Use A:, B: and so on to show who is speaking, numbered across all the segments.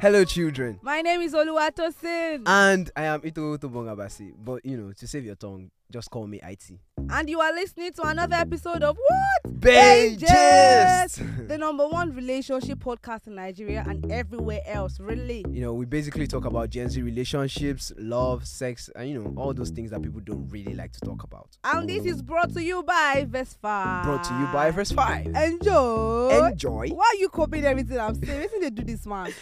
A: Hello, children.
B: My name is Oluwatosin.
A: And I am Ito Bongabasi. But, to save your tongue, just call me IT.
B: And you are listening to another episode of what?
A: Gist!
B: The #1 relationship podcast in Nigeria and everywhere else, really.
A: We basically talk about Gen Z relationships, love, sex, and, all those things that people don't really like to talk about.
B: And this is brought to you by Verse 5.
A: Brought to you by Verse 5.
B: Enjoy. Why are you copying everything I'm saying? Listen, they do this, man.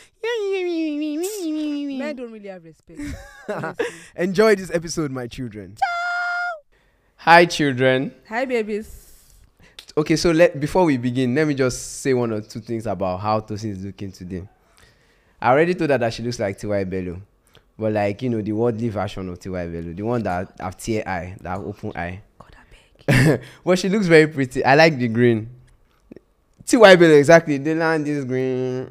B: Men don't really have respect.
A: Enjoy this episode, my children.
C: Hi, children.
B: Hi, babies.
A: Okay, so before we begin, let me just say one or two things about how Tosin is looking today. I already told her that she looks like T.Y. Bello. But the worldly version of T.Y. Bello. The one that have tear eye, that have open eye.
B: God, I beg.
A: But she looks very pretty. I like the green. T.Y. Bello, exactly. The land is green.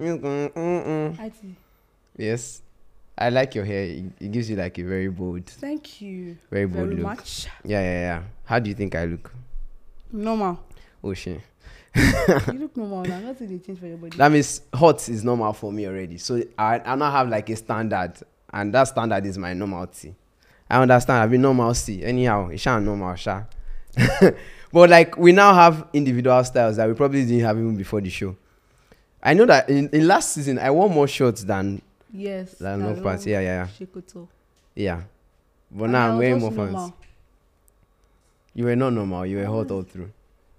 A: Yes. I like your hair. It gives you like a very bold.
B: Thank you.
A: Very bold
B: very
A: look.
B: Much.
A: Yeah. How do you think I look?
B: Normal.
A: Oh shit.
B: You look normal now. Nothing they change for your body.
A: That means hot is normal for me already. So I now have like a standard, and that standard is my normality. I understand. I've been normalcy. Anyhow, it's not normal, sha. But like we now have individual styles that we probably didn't have even before the show. I know that in last season I wore more shorts than
B: yes.
A: long pants. Yeah.
B: Shikoto.
A: Yeah. But
B: And
A: now I'm wearing more
B: normal.
A: pants. You were not normal. You were hot all through.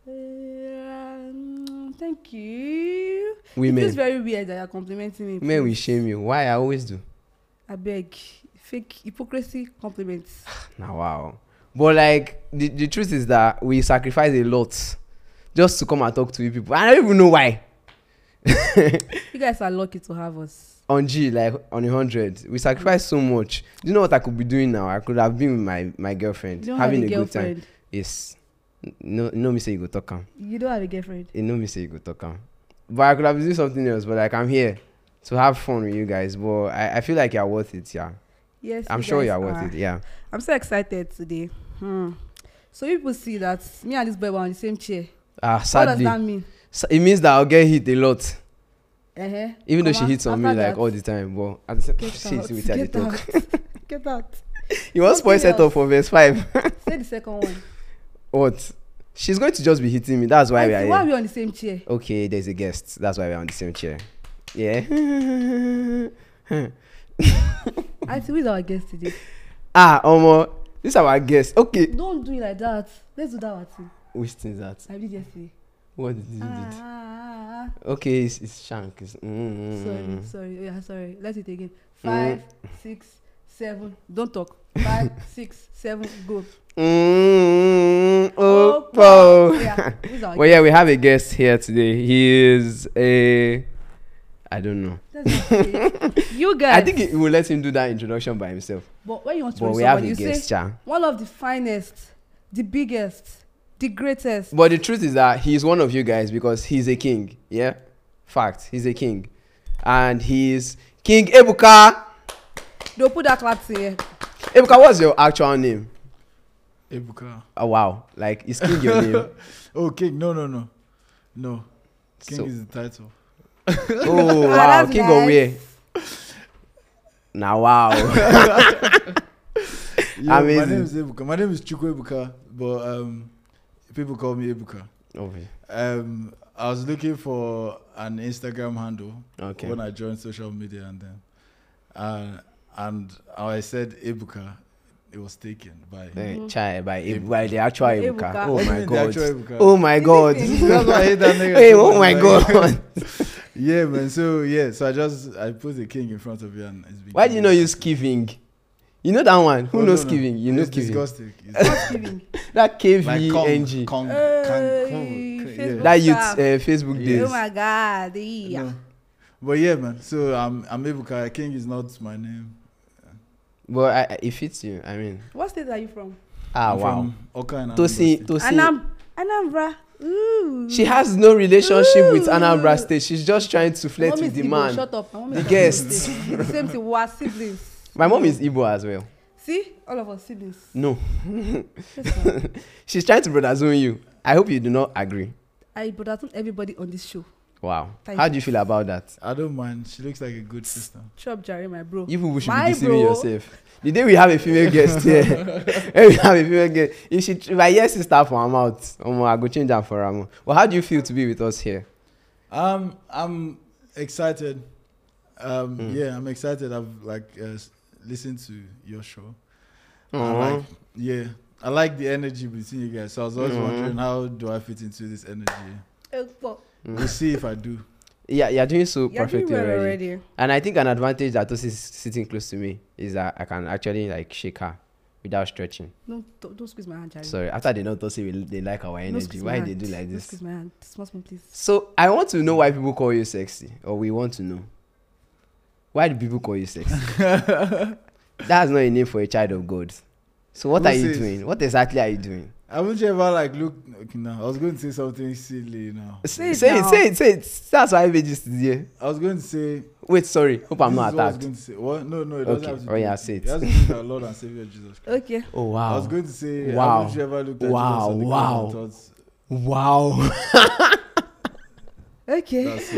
B: Thank you.
A: Women.
B: It feels very weird that you're complimenting me.
A: Men will
B: please.
A: shame you. Why? I always do.
B: I beg. Fake hypocrisy compliments.
A: Now, wow. But like the truth is that we sacrifice a lot just to come and talk to you people. I don't even know why.
B: You guys are lucky to have us.
A: On G, like on 100, we sacrifice so much. Do you know what I could be doing now? I could have been with my girlfriend,
B: You don't
A: having
B: have
A: a
B: a
A: good time.
B: girlfriend.
A: Yes. No, me say you go talk am.
B: You don't have a girlfriend.
A: No, me say you go talk am. But I could have done something else. But like I'm here to have fun with you guys. But I feel like you're worth it. Yeah.
B: Yes.
A: I'm
B: you
A: sure
B: guys
A: you're worth
B: are.
A: it. Yeah.
B: I'm so excited today. So people see that me and this boy were on the same chair. What does
A: Sadly,
B: that mean?
A: it means that I'll get hit a lot. Even though she
B: Come
A: hits on me
B: after
A: like
B: that,
A: all the time, but at the same
B: Get out.
A: shit, we
B: Get
A: talk.
B: out. Get out.
A: You want spoil
B: Something
A: set up for verse 5.
B: Say the second one.
A: What? She's going to just be hitting me. That's why we are
B: Why are
A: here.
B: we on the same chair?
A: Okay, there's a guest. That's why we're on the same chair. Yeah.
B: I see who is our guest today.
A: Omo, this is our guest. Okay.
B: Don't do it like that. Let's do that one too.
A: Which thing is that?
B: I did yesterday.
A: What did you do?
B: Ah.
A: Okay, it's Shank. It's,
B: Sorry. Yeah, sorry. Let's do it again. 5, 6, 7. Don't talk. 5, 6, 7. Go.
A: Oh.
B: Yeah. Who's our
A: Well, yeah, we have a guest here today. He is I don't know.
B: guest? That's not okay. You guys.
A: I think we'll let him do that introduction by himself.
B: But when you want to
A: But
B: know
A: we have
B: somebody,
A: a
B: you
A: guest,
B: say
A: cha.
B: one of the finest, the biggest, the greatest.
A: But the truth is that he's one of you guys because he's a king. Yeah? Fact. He's a king. And he's King Ebuka.
B: They'll put that clap here.
A: Ebuka, what's your actual name?
D: Ebuka.
A: Oh, wow. Like, is King your name?
D: Oh, King. No. King
A: So-
D: is the title.
A: Oh, wow.
B: That's
A: King
B: nice.
A: of where? Now, wow.
D: Yeah, my
A: Amazing.
D: name is Ebuka. My name is Chukwu Ebuka, but people call me Ebuka.
A: Okay.
D: I was looking for an Instagram handle
A: Okay.
D: when I joined social media, and then and I said Ebuka, it was taken by.
A: Chai, by the actual Ebuka.
B: Ebuka.
A: Oh,
D: What do you
A: my
D: mean the
A: God.
D: actual Ebuka?
A: Oh, my God.
D: That's why I hate that nigga.
A: Hey,
D: so
A: oh,
D: much,
A: my
D: like-
A: God.
D: Yeah, man. So I put the king in front of you, and it's
A: Why do you not use Kiving? You know that one? Who knows
D: no.
A: Kiving? You know
D: It's
A: Kiving.
D: disgusting.
B: What's giving?
A: That
D: Like
A: KVNG.
B: Facebook
A: That youth
B: staff.
A: Facebook days.
B: Oh my God. Yeah.
D: No. But yeah, man. So I'm Ebuka. King is not my name.
A: But it fits you. I mean.
B: What state are you from?
D: I'm
A: Wow.
D: from Oka and
A: Tosin.
B: Anambra. Ooh.
A: She has no relationship with Anambra State. She's just trying to flirt
B: Mom
A: with
B: is
A: the
B: Igbo.
A: man.
B: Shut up. My mom
A: The
B: is
A: guest.
B: Igbo. It's the same thing. We are siblings.
A: My mom is Igbo as well.
B: See? All of us siblings.
A: No.
B: Yes, ma'am.
A: She's trying to brother zone you. I hope you do not agree.
B: But I told everybody on this show.
A: Wow.
B: Thank
A: How
B: you.
A: do you feel about that?
D: I don't mind. She looks like a good sister.
B: Chop Jerry, my bro.
A: You people should
B: My
A: be deceiving
B: bro.
A: yourself. The day we have a female guest here, when we have a female guest, if I hear sister from her mouth, I go change that for her. Well, how do you feel to be with us here?
D: I'm excited.
A: Hmm.
D: Yeah, I'm excited. I've listened to your show.
A: Aw.
D: I like the energy between you guys. So I was always wondering, how do I fit into this energy? We'll see if I do.
A: Yeah, you're doing so
B: You're doing
A: perfectly
B: well
A: already.
B: already.
A: And I think an advantage that Tosi is sitting close to me is that I can actually like shake her without stretching.
B: No, don't squeeze my hand, Jerry.
A: Sorry, after they know Tosi, they like our
B: No
A: energy.
B: squeeze my
A: Why
B: hand.
A: they do like
B: Don't
A: this?
B: squeeze my hand. Small, please.
A: So I want to know why people call you sexy, or we want to know. Why do people call you sexy? That's not a name for a child of God. So what
D: Who
A: are you
D: says?
A: doing? What exactly are you doing?
D: Haven't you ever look? Okay, now I was going to say something silly now.
B: Say it
A: Say
B: now.
A: it. That's why I made this today.
D: I was going to say.
A: Wait, sorry. Hope I'm
D: this
A: not
D: is what I was
A: attacked.
D: going to say. What? No, it doesn't
A: Okay.
D: have to
A: Oh,
D: do
A: yeah,
D: with
A: say
D: you.
A: it.
D: It has to do with our Lord and Savior Jesus Christ.
B: Okay.
A: Oh wow.
D: I was going to say,
A: Wow.
D: haven't you ever looked at
A: Wow,
D: Jesus on the
A: wow.
D: ground and thought,
A: Wow.
B: Okay.
D: that's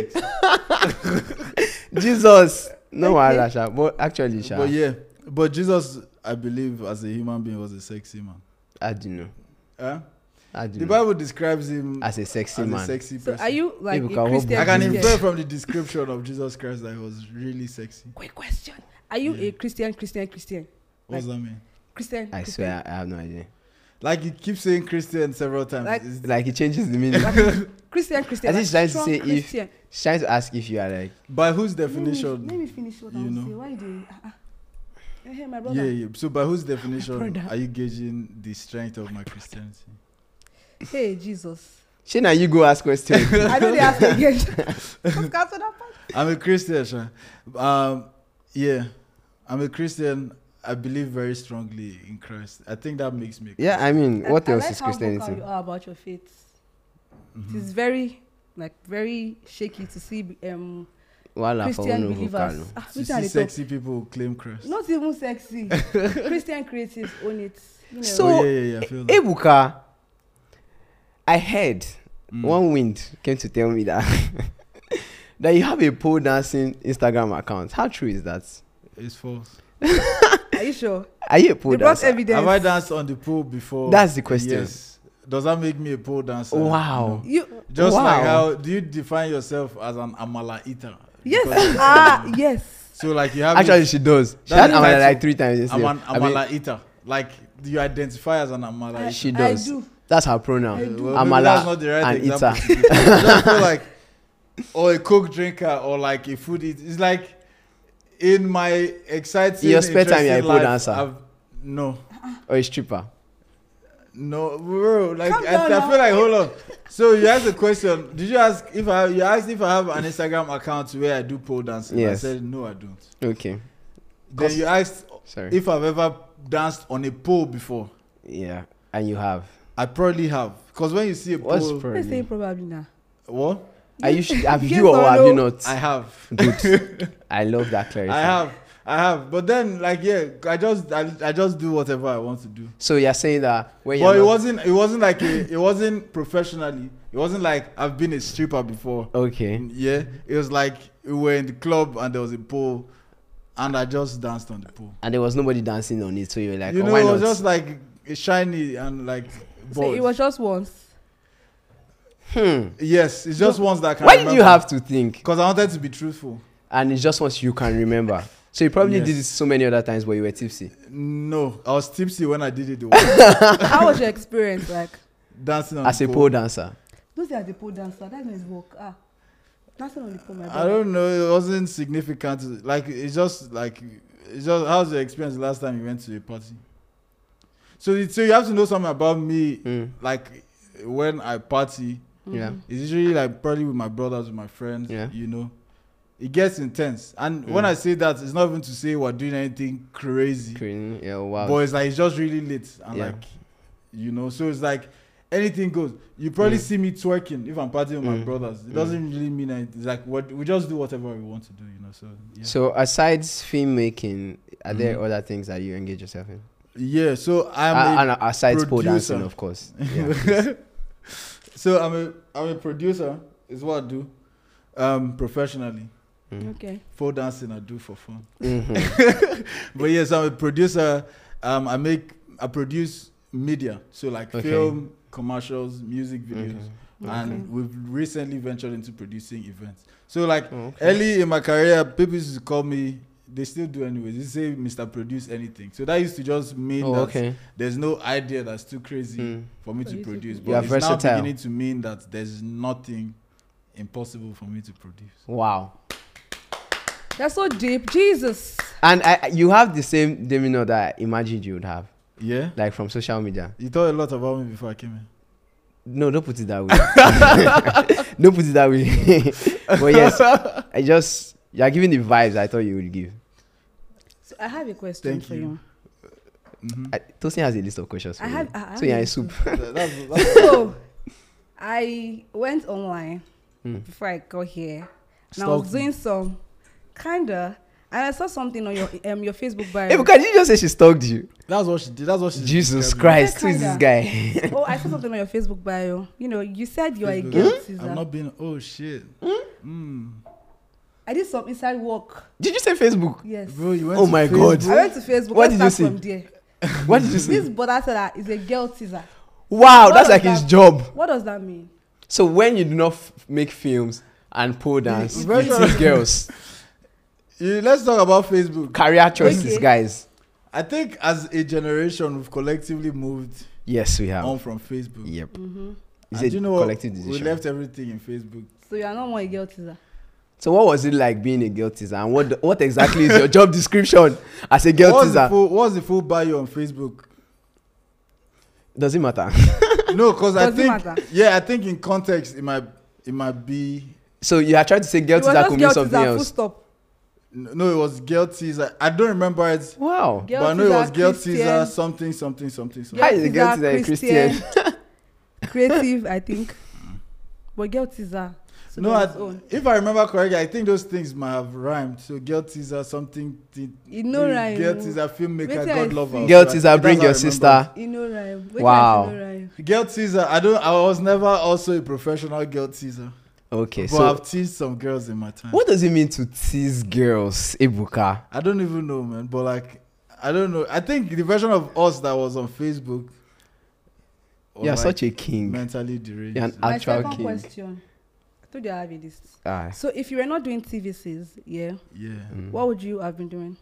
D: it?
A: Jesus. No
B: Okay.
A: wahala, sha. But actually, sha.
D: But yeah, but Jesus, I believe, as a human being, was a sexy man.
A: I do know.
D: Huh?
A: I do
D: The
A: know.
D: Bible describes him
A: As a sexy
D: as
A: man.
D: a sexy
B: So
D: person.
B: are you like
A: Maybe
B: a
A: we can
B: Christian?
D: I can
A: Christian?
D: infer from the description of Jesus Christ that he was really sexy.
B: Quick question. Are you a Christian?
D: What's that mean?
B: Christian?
A: I swear, I have no idea.
D: Like you keep saying Christian several times.
B: Like-
D: Is-
A: Like it changes the meaning.
B: Christian.
A: I think she's trying to
B: strong
A: say if-
B: Christian.
A: She's trying to ask if you are like.
D: by whose
B: Let
D: definition?
B: me finish what I
D: you
B: was
D: know.
B: saying. Why you doing? Hey, my brother.
D: Yeah. So by whose definition
B: Brother.
D: are you gauging the strength of my Christianity?
B: Hey, Jesus.
A: She now you go ask questions.
B: I know they ask again. Just cancel that part.
D: I'm a Christian, Sha. Yeah, I'm a Christian. I believe very strongly in Christ. I think that makes me.
A: Yeah, I mean, what
B: I
A: else
B: like
A: is
B: how vocal
A: Christianity?
B: you are about your faith.
D: Mhm.
B: It is very shaky to see
A: Wala for
B: Christian
A: no
B: believers.
A: vocal.
B: Ah,
D: To
B: which
D: see
B: are the top?
D: sexy people claim Christ.
B: Not even sexy. Christian creatives own it. You know.
A: So-
D: Oh, yeah. I feel that.
A: Ebuka, I heard
D: Mm.
A: one wind came to tell me that that you have a pole dancing Instagram account. How true is that?
D: It's false.
B: Are you sure?
A: Are you a pole
B: They brought
A: dancer?
B: evidence.
D: Have I danced on the pole before?
A: That's the question.
D: Yes. Does that make me a pole dancer?
A: Wow.
D: No.
B: You
D: Just
A: Wow.
D: like how do you define yourself as an amala eater?
B: yes.
D: Because-
B: Yes.
D: So like you have
A: Actually, she does. She
D: That's
A: had
D: the
A: Amala
D: title.
A: like 3 times.
D: I'm
A: yesterday.
D: an
A: I mean,
D: amala eater. Like you identify as an amala eater.
A: she
B: I
A: does.
B: do.
A: That's her pronoun.
B: I do.
D: Well,
A: Amala
D: maybe that's not the right
A: and
D: example.
A: eater.
D: to give. I just feel like, or a coke drinker, or like a food eater. It's like in my exciting,
A: In your spare time, you're a
D: interesting
A: pole
D: life,
A: dancer.
D: No,
A: Or a stripper.
D: no, bro. Like
B: Calm
D: I
B: down now.
D: feel like hold on. So you asked the question. Did you ask if I? You asked if I have an Instagram account where I do pole dancing.
A: Yes.
D: I said no, I don't.
A: Okay.
D: Then you asked
A: Sorry.
D: if I've ever danced on a pole before.
A: Yeah. And you have.
D: I probably have. Because when you see a
A: What's
D: pole,
B: Let's say
A: probably?
B: probably now.
D: what?
A: Are you have
B: Yes
A: you or
B: or
A: have
B: no?
A: you not?
D: I have.
A: Good. I love that clarity.
D: I have. But then, like, yeah, I just do whatever I want to do.
A: So you're saying that when
D: But
A: you're
D: it wasn't like it wasn't professionally. It wasn't like I've been a stripper before.
A: okay.
D: Yeah, it was like we were in the club and there was a pole, and I just danced on the pole.
A: And there was nobody dancing on it, so you were like,
D: You
A: oh,
D: know,
A: why
D: it
A: not?
D: was just like shiny and like.
B: So
D: bored.
B: it was just once.
D: Yes, it's just ones that I can.
A: Why did you have to think?
D: Because I wanted to be truthful.
A: And it's just once you can remember. So you probably
D: Yes.
A: did it so many other times, but you were tipsy.
D: No, I was tipsy when I did it. The one
B: How was your experience like?
D: dancing on
A: As
D: the
A: a pole dancer.
B: Those are the pole dancer. That's not his work. Dancing on the pole, my
D: I
B: brother.
D: don't know. It wasn't significant. Like it's just. How's your experience the last time you went to a party? So you have to know something about me.
A: Mm.
D: Like when I party,
A: Yeah.
D: it's usually like probably with my brothers, with my friends.
A: Yeah.
D: You know, it gets intense. And when I say that, it's not even to say we're doing anything crazy,
A: Yeah, wow.
D: but it's like it's just really lit and
A: Yeah.
D: like, you know. So it's like anything goes. You probably see me twerking if I'm partying with my brothers. It doesn't really mean anything. It's like we just do whatever we want to do, you know. So yeah.
A: So aside film making, are there other things that you engage yourself in?
D: Yeah, so I'm
A: And aside pole
D: producer.
A: dancing, of course. Yeah.
D: so I'm a producer is what I do. Professionally.
B: Okay.
D: Pole dancing I do for fun.
A: Mhm.
D: But yes, I'm a producer. I produce media, so like
A: Okay.
D: film, commercials, music videos,
A: Mhm.
D: and
B: Okay.
D: we've recently ventured into producing events. So like
A: Oh, okay.
D: early in my career, people used to call me. They still do anyways. They say Mr. Produce anything. So that used to just mean
A: Oh,
D: that
A: okay.
D: there's no idea that's too crazy
A: Mm.
D: for me
B: For
D: to
B: you to
D: produce.
B: produce.
D: But
A: You are
D: it's
A: versatile.
D: now beginning to mean that there's nothing impossible for me to produce.
A: Wow.
B: That's so deep. Jesus.
A: And you have the same demeanor that I imagined you would have,
D: Yeah.
A: like from social media.
D: You thought a lot about me before I came in.
A: No, don't put it that way. Don't put it that way. But yes, you're giving the vibes I thought you would give.
B: So I have a question
D: Thank
B: for
D: you.
B: you.
D: Mm-hmm.
A: Tosin has a list of questions for
B: I
A: you.
B: have
A: So you're
B: a
A: a soup.
D: that's
B: So I went online
A: Mm.
B: before I got here, and I was
D: Stalking.
B: doing some kinda, and I saw something on your Facebook bio.
A: Hey, but can you just say she stalked you?
D: That's what she did. That's what she
A: Jesus
D: described me.
A: Christ,
B: Yeah,
A: who is this
B: kinda.
A: guy?
B: Oh, I saw something on your Facebook bio. You know, you said you are a
D: Facebook.
B: girl
D: I'm
B: teaser.
D: not being. Oh shit.
B: I did some inside work.
A: Did you say Facebook?
B: Yes.
D: Bro, you went
A: Oh
D: to
A: my
D: Facebook?
A: God.
B: I went to Facebook.
A: What
B: Let's
A: did you
B: start
A: see?
B: from there.
A: What did you say?
B: This brother said that is a girl teaser.
A: Wow,
B: What
A: that's
B: does
A: like his
B: that-
A: job.
B: What does that mean?
A: So when you do not make films and pole dance, you
D: Very-
A: tease girls.
D: Let's talk about Facebook.
A: Career choices,
B: Okay.
A: guys.
D: I think as a generation, we've collectively moved
A: Yes, we have.
D: on from Facebook.
A: Yep.
B: Mm-hmm.
A: It's
D: And
A: a
D: you know what?
A: collective
D: We
A: decision.
D: left everything in Facebook.
B: So you are not more a girl teaser.
A: So what was it like being a girl teaser, and what exactly is your job description as a girl teaser?
D: What's the full bio on Facebook?
A: Does it matter?
D: No, because I
B: Does it
D: think
B: matter?
D: I think in context it might be.
A: So you are trying to say girl
B: It was
A: teaser
B: just
A: could mean
B: girl
A: something
B: teaser. Full
A: else.
B: stop.
D: No, it was girl teaser. I don't remember it,
A: Wow.
B: Girl
D: but I know it
B: teaser,
D: was girl
B: Christian.
D: teaser something.
A: How is a girl teaser a
B: Christian,
A: Christian?
B: creative, I think. But girl teaser. So
D: No,
B: there's its own.
D: if I remember correctly, I think those things might have rhymed. So girl teaser something.
B: You know rhyme.
D: Girl teaser filmmaker,
B: Wetin I
D: God lover.
B: see.
A: Girl
D: So I
A: teaser,
D: think
A: bring
D: that's
A: your
D: how I remember.
A: sister.
B: You know rhyme. Wait
A: Wow.
B: till I know rhyme.
D: Girl teaser. I was never also a professional girl teaser.
A: Okay,
D: But
A: so
D: I've teased some girls in my time.
A: what does it mean to tease girls, Ebuka?
D: I don't even know, man. But like, I don't know. I think the version of us that was on Facebook. was
A: You're
D: like
A: such a king.
D: mentally deranged.
A: You're an
B: My
A: actual
B: second
A: king.
B: question. I told you I have a list.
A: Ah.
B: So if you were not doing TVCs, yeah,
D: Yeah.
A: Mm.
B: what would you have been doing?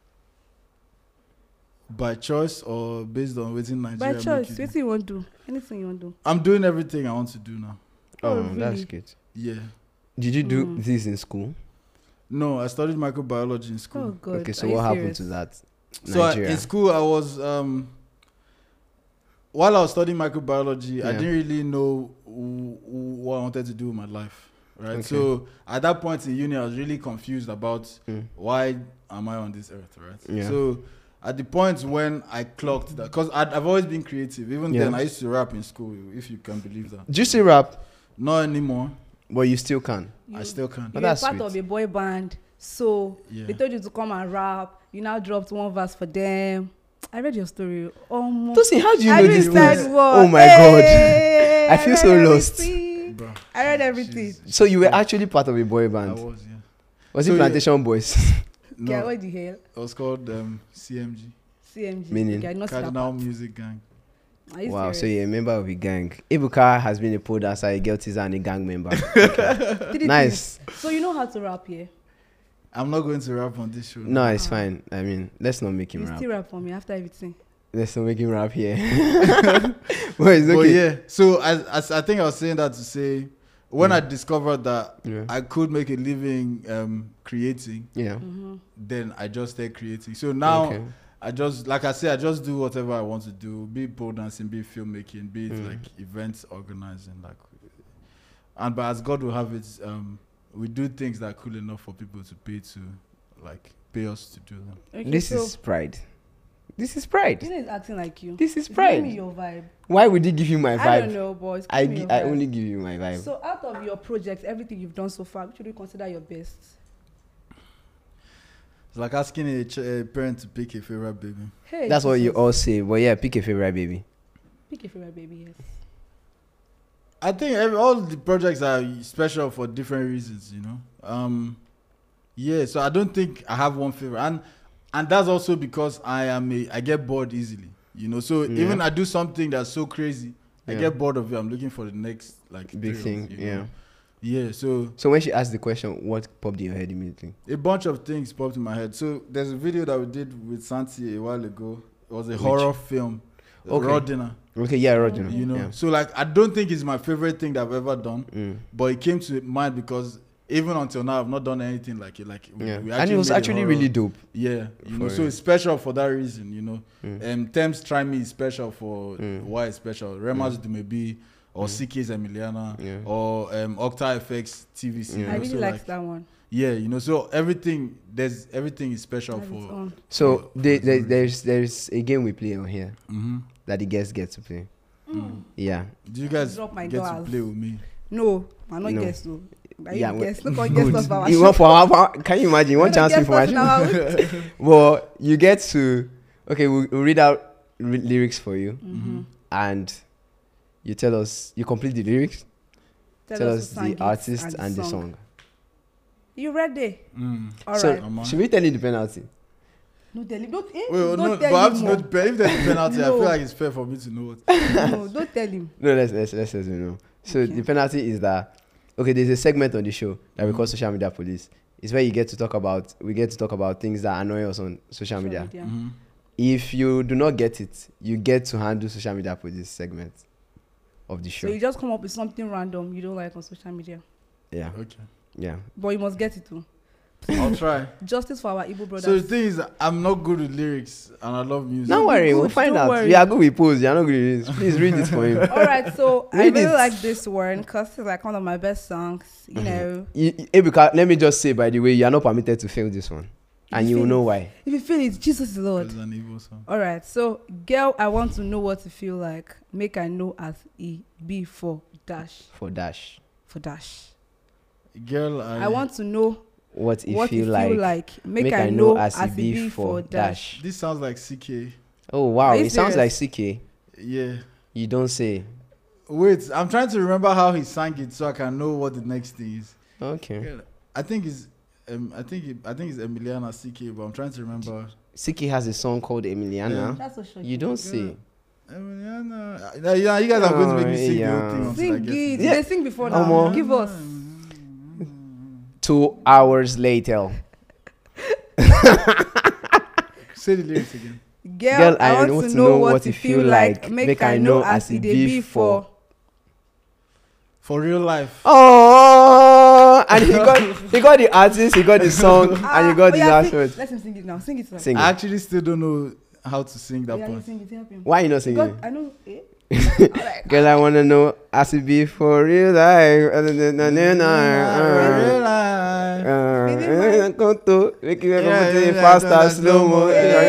D: By choice or based on waiting Nigeria.
B: By
D: make
B: choice.
D: you do?
B: What you want to do? Anything you want to do.
D: I'm doing everything I want to do now.
A: Oh,
B: Oh,
A: that's
B: really?
A: good.
D: Yeah.
A: Did you do
B: Mm.
A: this in school?
D: No, I studied microbiology in
B: Oh
D: school.
B: God.
A: Okay, so
B: Are you
A: what happened
B: serious?
A: to that?
D: So
A: Nigeria.
D: in school, I was while I was studying microbiology, I
A: Yeah.
D: didn't really know what I wanted to do with my life. Right.
A: Okay.
D: So at that point in uni, I was really confused about
A: Mm.
D: why am I on this earth, right?
A: Yeah.
D: So at the point when I clocked that, because I've always been creative. Even
A: Yeah.
D: then, I used to rap in school, if you can believe that.
A: Do you still rap?
D: Not anymore.
A: But you still can.
B: You,
D: I still can.
A: Oh,
B: you're
A: that's
B: part
A: sweet.
B: of a boy band, so
D: Yeah.
B: they told you to come and rap. You now dropped one verse for them. I read your story. Almost.
A: Tosin, how do you
B: I
A: know
B: read
A: these
B: inside
A: things?
B: word.
A: Oh my
B: Hey,
A: I feel
B: read
A: so lost.
B: everything.
D: Bro.
B: I read everything.
D: Jeez.
A: So you were actually part of a boy
D: I
A: band.
D: was, yeah.
A: Was
D: So
A: it
D: you-
A: Plantation Boys?
D: No,
B: Okay, what the hell?
D: it was called CMG,
B: CMG.
A: Meaning?
B: Okay, I know
D: Cardinal Music Gang.
B: Are you
A: Wow, so
B: serious?
A: you're a member of a gang. Ebuka has been a pole dancer, a girl teaser, and a gang member.
B: Did it
A: Nice.
B: is. So you know how to rap here.
D: I'm not going to rap on this show.
A: No, it's fine. I mean, let's not make him
B: You
A: rap.
B: still rap for me after everything.
A: Let's not make him rap here. Well, it's
D: But
A: okay.
D: yeah, so as I think I was saying that to say, when
A: Mm.
D: I discovered that
A: Yeah.
D: I could make a living creating,
A: Yeah.
B: Mm-hmm.
D: then I just started creating. So now
A: Okay.
D: I just, like I said, I just do whatever I want to do, be it pole dancing, be it filmmaking, be it
A: Mm.
D: like events organizing, like. And but as God will have it, we do things that are cool enough for people to pay us to do them.
B: Okay,
A: This
B: so
A: is pride. This is pride.
B: This is acting like you.
A: This is
B: Give me
A: pride.
B: your vibe.
A: Why would he give you my
B: I don't
A: vibe?
B: know, boys.
A: I only give you my vibe.
B: So out of your projects, everything you've done so far, which would you consider your best?
D: It's like asking a parent to pick a favorite baby.
B: Hey,
A: That's what you
B: Jesus.
A: all say. But yeah, pick a favorite baby.
B: Pick a favorite baby, yes.
D: I think all the projects are special for different reasons, you know. Yeah, so I don't think I have one favorite, and that's also because I get bored easily, you know. So even I do something that's so crazy, I get bored of it. I'm looking for the next like
A: Big thing,
D: thrills, you know? Yeah. So
A: when she asked the question, what popped in your head immediately?
D: a bunch of things popped in my head. So there's a video that we did with Santi a while ago. It was a horror film,
A: Okay.
D: Raw Dinner.
A: Okay, yeah, Roger.
D: You know,
A: Yeah.
D: so like I don't think it's my favorite thing that I've ever done, but it came to mind because even until now I've not done anything like it. Like we
A: And it was
D: made a
A: actually
D: horror.
A: really dope.
D: Yeah, you know,
A: For
D: so
A: real.
D: it's special for that reason, you know. Thames Try Me is special for why it's special. Remas Dumebi or CK's Emiliana or Octa FX TV series.
B: I really
D: so
B: liked
D: like,
B: that one.
D: yeah, you know, so everything is special
B: Has its
D: for.
B: own.
A: So
D: for
A: there's a game we play on here
D: Mm-hmm.
A: that the guests get to play. Yeah.
D: Do you guys
B: Drop my
D: get
B: glass.
D: to play with me?
B: No, I'm not
A: No.
B: guest though. Are
A: Yeah,
B: you
A: we-
B: guest? Look on guest of our
A: You
B: show.
A: want for our, can you imagine? One chance
B: Guest
A: for my
B: us in our week.
A: Well, you get to, okay, we'll read out lyrics for you, and you tell us, you complete the lyrics, tell us
B: who sang
A: the
B: it
A: artist and the song.
B: You ready? All right.
A: So,
D: Mama.
A: should we tell you the penalty?
B: No, tell him. Don't,
D: Well,
B: don't
D: no,
B: tell
D: but I have
B: him
D: to
B: more.
D: know if there's a penalty. I
B: No.
D: feel like it's fair for me to know what.
B: No, don't tell him.
A: No, let's let you know. So
B: Okay.
A: the penalty is that, okay, there's a segment on the show that we call social media police. It's where we get to talk about things that annoy us on social media.
D: Mm-hmm.
A: If you do not get it, you get to handle social media police segment of the show.
B: So you just come up with something random you don't like on social media,
A: Yeah,
D: Okay,
A: yeah.
B: but you must get it too.
D: I'll try.
B: Justice for our Igbo brothers.
D: So the thing is, I'm not good with lyrics, and I love music.
A: Don't worry, we'll
B: good,
A: find
B: don't
A: out.
B: worry.
A: We are good with pose. You are not good with this. Please read it for him.
B: All right, so I
A: Read
B: really
A: it.
B: like this one because it's like one of my best songs. You know,
A: Ebuka, let me just say, by the way, you are not permitted to fail this one, and you will
B: feel
A: know
B: it.
A: why.
B: if you feel it, Jesus is Lord.
D: It's an evil song.
B: All right, so girl, I want to know what it feel like. Make I know as E B for dash
A: For dash,
B: for dash.
D: Girl,
B: I want to know
A: what it
B: what
A: feel
B: it
A: like.
B: feel like. Make I know as it be for dash.
A: dash.
D: This sounds like CK.
A: Oh wow,
B: Are you
A: it sounds like
B: serious?
A: CK.
D: Yeah.
A: You don't say.
D: Wait, I'm trying to remember how he sang it so I can know what the next thing is.
A: Okay.
D: Girl, I think it's Emiliana CK, but I'm trying to remember.
A: CK has a song called Emiliana.
B: That's so shocking.
A: You don't say.
D: Emiliana. Yeah, you guys are going to make me sing the whole thing. until I
B: Sing
D: get
B: it.
A: Yeah.
B: They sing before now.
A: Omo.
B: Give us.
A: 2 hours later.
D: Say the lyrics again.
B: Girl, I want to know what it feel like. Make I know as it be for.
D: For real life.
A: Oh, and he got the artist, he got the song, and he got the last
B: sing,
A: word.
B: let him sing it now. Sing it now.
A: Sing
D: I
A: it.
D: actually still don't know how to sing that
B: Yeah, you
D: part.
B: sing it. Help him.
A: Why you not singing?
B: God, I know. Eh?
A: Girl, I wanna know as it be for real life.
D: Real life.
A: Go to make you
D: Yeah,
A: everything
D: yeah,
A: faster,
D: yeah,
A: slow mo.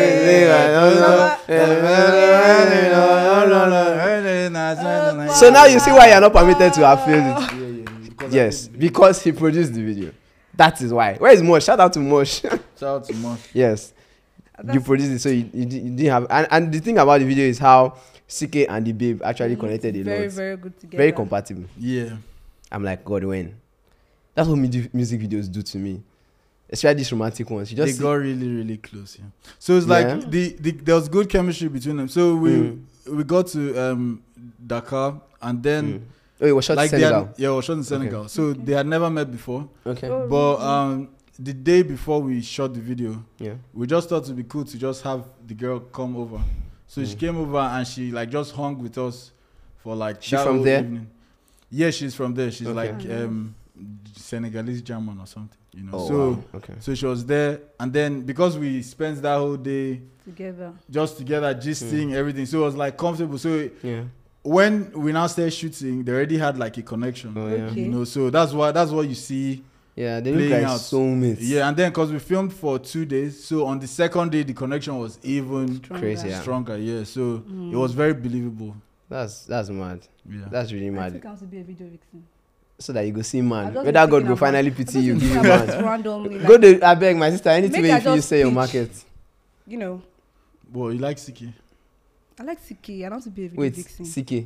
A: So now you see why you're not permitted to have failed it. Yes, because he produced the video. That is why. Where is Mosh? Shout out to Mosh.
D: Shout out to Mosh.
A: Yes, you
B: That's-
A: produced it, so you didn't have. And the thing about the video is how CK and the babe actually connected a
B: Very,
A: lot.
B: very good together.
A: Very compatible.
D: Yeah.
A: I'm like, God, when? That's what music videos do to me. Especially these romantic ones. You
D: They
A: just see,
D: got really, really close. Yeah. So it's like
A: Yeah.
D: there was good chemistry between them. So we got to Dakar, and then
A: oh, it was shot
D: like
A: in
D: they
A: Senegal.
D: had, yeah, it was shot in Senegal. So they had never met before.
A: Okay.
B: Oh,
D: But the day before we shot the video,
A: Yeah.
D: we just thought it'd be cool to just have the girl come over. So she came over and she like just hung with us for like
A: She
D: that
A: from
D: whole
A: there?
D: evening. Yeah, she's from there. She's
A: Okay.
D: like Senegalese German or something, you know.
A: Oh,
D: so
A: wow. Okay.
D: so she was there, and then because we spent that whole day
B: together.
D: just together, gisting, everything, so it was like comfortable. So
A: Yeah.
D: when we now started shooting, they already had like a connection,
A: Oh, yeah.
B: Okay.
D: you know. So that's what you see.
A: Yeah, they look
D: Playing
A: like
D: out.
A: soulmates.
D: Yeah, and then because we filmed for 2 days, so on the second day the connection was even
B: Stronger.
A: Crazy, yeah.
D: stronger. Yeah, so it was very believable.
A: That's mad.
D: Yeah,
A: That's really
B: I
A: mad.
B: think I want to be a video vixen.
A: So that you go see
B: I
A: man.
B: just
A: Whether
B: been
A: God
B: thinking
A: go
B: about-
A: finally
B: I
A: pity
B: just
A: you,
B: been
A: give you
B: thinking about
A: man.
B: it randomly,
A: Go
B: like,
A: to I beg my sister. Anything
B: Make
A: where
B: I
A: you feel
B: just
A: say your
B: pitch.
A: market.
B: you know,
D: well, you like Siki?
B: I like CK. I want to be a video
A: Wait,
B: vixen.
A: CK.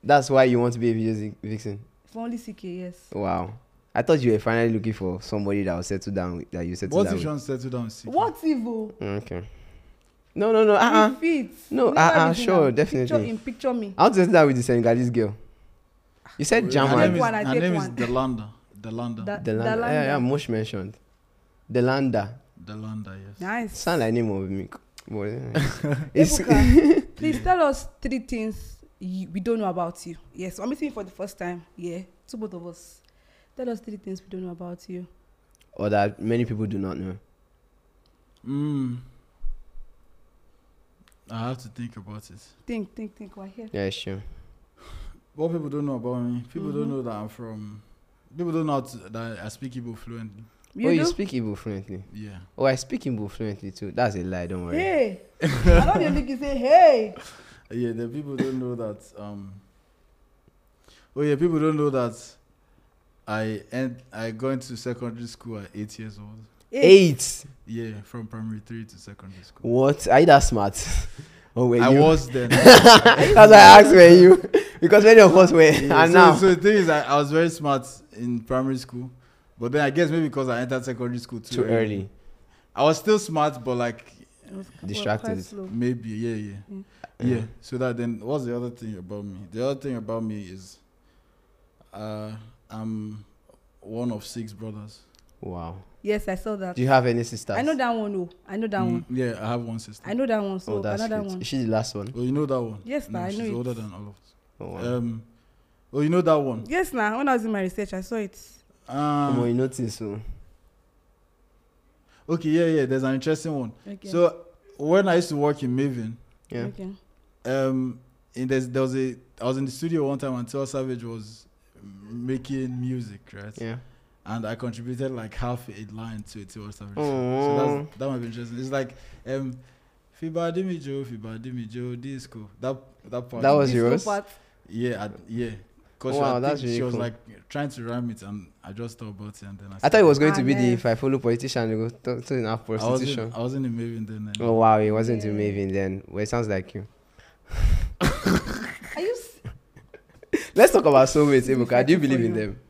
A: That's why you want to be a video vixen.
B: For only CK, yes.
A: Wow. I thought you were finally looking for somebody that will settle down with, that you settle
D: What
A: down
D: if you
A: with.
D: want to settle down? CK?
B: What evil?
A: Okay. No.
B: We fit.
A: No,
B: Never did
A: sure,
B: now.
A: definitely.
B: Picture me.
A: I want to settle down with the Senegalese girl. You said
D: Her
A: German.
D: name is,
B: one, I
D: her
B: take
D: name is
B: one.
D: Delanda. Delanda.
A: Delanda. Yeah, Mosh mentioned. Delanda.
D: Delanda, yes.
B: Nice.
A: Sound like name of me. But, it's
B: Ebuka, please tell us 3 things we don't know about you. Yes, I'm meeting you for the first time. Yeah, to both of us. Tell us 3 things we don't know about you.
A: or that many people do not know.
D: I have to think about it.
B: Think. We're here.
A: Yeah, sure.
D: What people don't know about me, people don't know that I'm from. People don't know that I speak Igbo fluently.
B: You do?
A: speak Igbo fluently.
D: Yeah.
A: Oh, I speak Igbo fluently too. That's a lie. Don't worry.
B: Hey, I don't even think you say hey.
D: Yeah, the people don't know that. People don't know that I go into secondary school at 8 years old.
A: 8.
D: Yeah, from primary 3 to secondary school.
A: What? Are you that smart? Or were
D: I
A: you?
D: was then.
A: That's why I asked, were you? Because many of us were.
D: Yeah,
A: And now.
D: so the thing is, I was very smart in primary school, but then I guess maybe because I entered secondary school
A: Too early.
D: I was still smart, but like
B: It was
A: Distracted.
B: quite slow.
D: maybe, yeah. So that then, what's the other thing about me? The other thing about me is, I'm one of 6 brothers.
A: Wow.
B: Yes, I saw that.
A: Do you have any sisters?
B: I know that one. Oh, I know that one.
D: Yeah, I have one sister.
B: I know that one. So
A: Oh, that's
B: another
A: sweet.
B: one.
A: Is she the last one?
D: Oh, you know that one?
B: Yes,
D: no,
B: I know
D: she's
B: it.
D: older than all of us.
A: Oh, wow.
D: Oh, you know that one?
B: Yes, now when I was in my research, I saw it.
A: Oh, you notice so.
D: Okay, yeah. There's an interesting one.
B: Okay.
D: So when I used to work in Maven,
A: Yeah.
B: Okay.
D: I was in the studio one time and Tel Savage was making music, right?
A: Yeah.
D: And I contributed like half a line to Tel Savage.
A: Oh.
D: So that might be interesting. It's like Fiba Dimi Joe disco. That part.
A: That was
B: Disco
A: yours?
B: part.
D: Yeah. Because
A: Wow,
D: I
A: that's
D: think
A: really
D: she was
A: cool.
D: like trying to rhyme it, and I just thought about it, and then
A: I thought it was going to
B: Ah,
A: be the
B: nice.
A: if I follow politician, you go to enough prostitution.
D: I wasn't in Maven then.
A: Oh wow, it wasn't to
B: Yeah.
A: Maven then. Well, it sounds like you.
B: Are you?
A: Let's talk about soulmates, Ebuka. Do you
B: Fighting for
A: believe in
B: you.
A: them?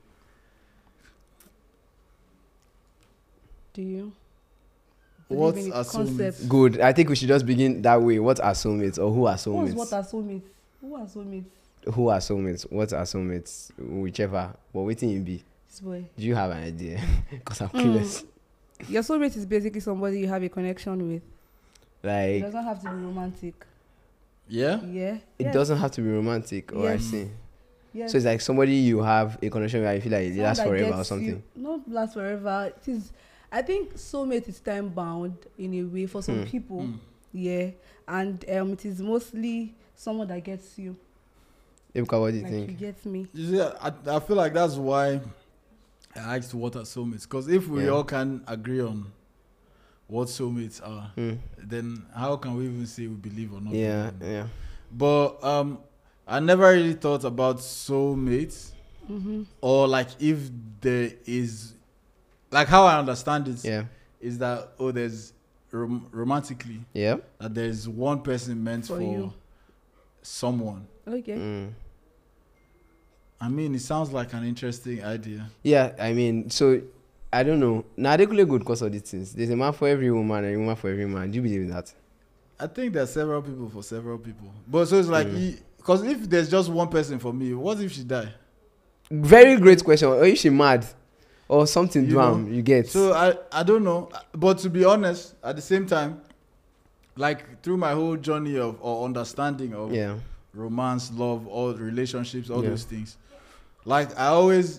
B: Do you?
D: What
B: Believe in
D: are
B: its concept?
D: soulmates?
A: Good. I think we should just begin that way. What are soulmates or who are soulmates?
B: What are soulmates? Who are soulmates?
A: Who are soulmates? What are soulmates? Whichever. But waiting you be.
B: This boy.
A: Do you have an idea? Because I'm
B: Mm.
A: curious.
B: Your soulmate is basically somebody you have a connection with. It
A: Like
B: doesn't have to be romantic.
D: Yeah.
B: Yeah.
A: it
B: Yes.
A: doesn't have to be romantic. Oh, I
B: Yes.
A: see.
B: Yes.
A: So it's like somebody you have a connection with and you feel like it
B: Someone
A: lasts
B: that
A: forever or
B: gets
A: something.
B: you- not last forever. It is. I think soulmate is time bound in a way for some people.
D: Mm.
B: Yeah, and it is mostly someone that gets you.
A: Ebuka, what do you
B: Like you
A: think?
B: get me.
D: You see, I feel like that's why I asked what are soulmates. Because if we
A: Yeah.
D: all can agree on what soulmates are,
A: Mm.
D: then how can we even say we believe or not?
A: Yeah,
D: believe?
A: yeah.
D: But I never really thought about soulmates
B: Mm-hmm.
D: or like if there is, like how I understand it
A: Yeah.
D: is that there's romantically
A: Yeah.
D: that there's one person meant
B: For
D: for
B: you.
D: someone.
B: Okay.
A: Mm.
D: I mean, it sounds like an interesting idea.
A: Yeah, I mean, so I don't know. Now they could good because of these things. There's a man for every woman and a woman for every man. Do you believe in that?
D: I think there's several people for several people. But so it's like, because if there's just one person for me, what if she die?
A: Very great question. Or if she mad or something
D: You
A: do
D: know?
A: you get?
D: So I don't know. But to be honest, at the same time, like through my whole journey of or understanding of
A: yeah.
D: romance, love, all relationships, all
A: Yeah.
D: those things, like I always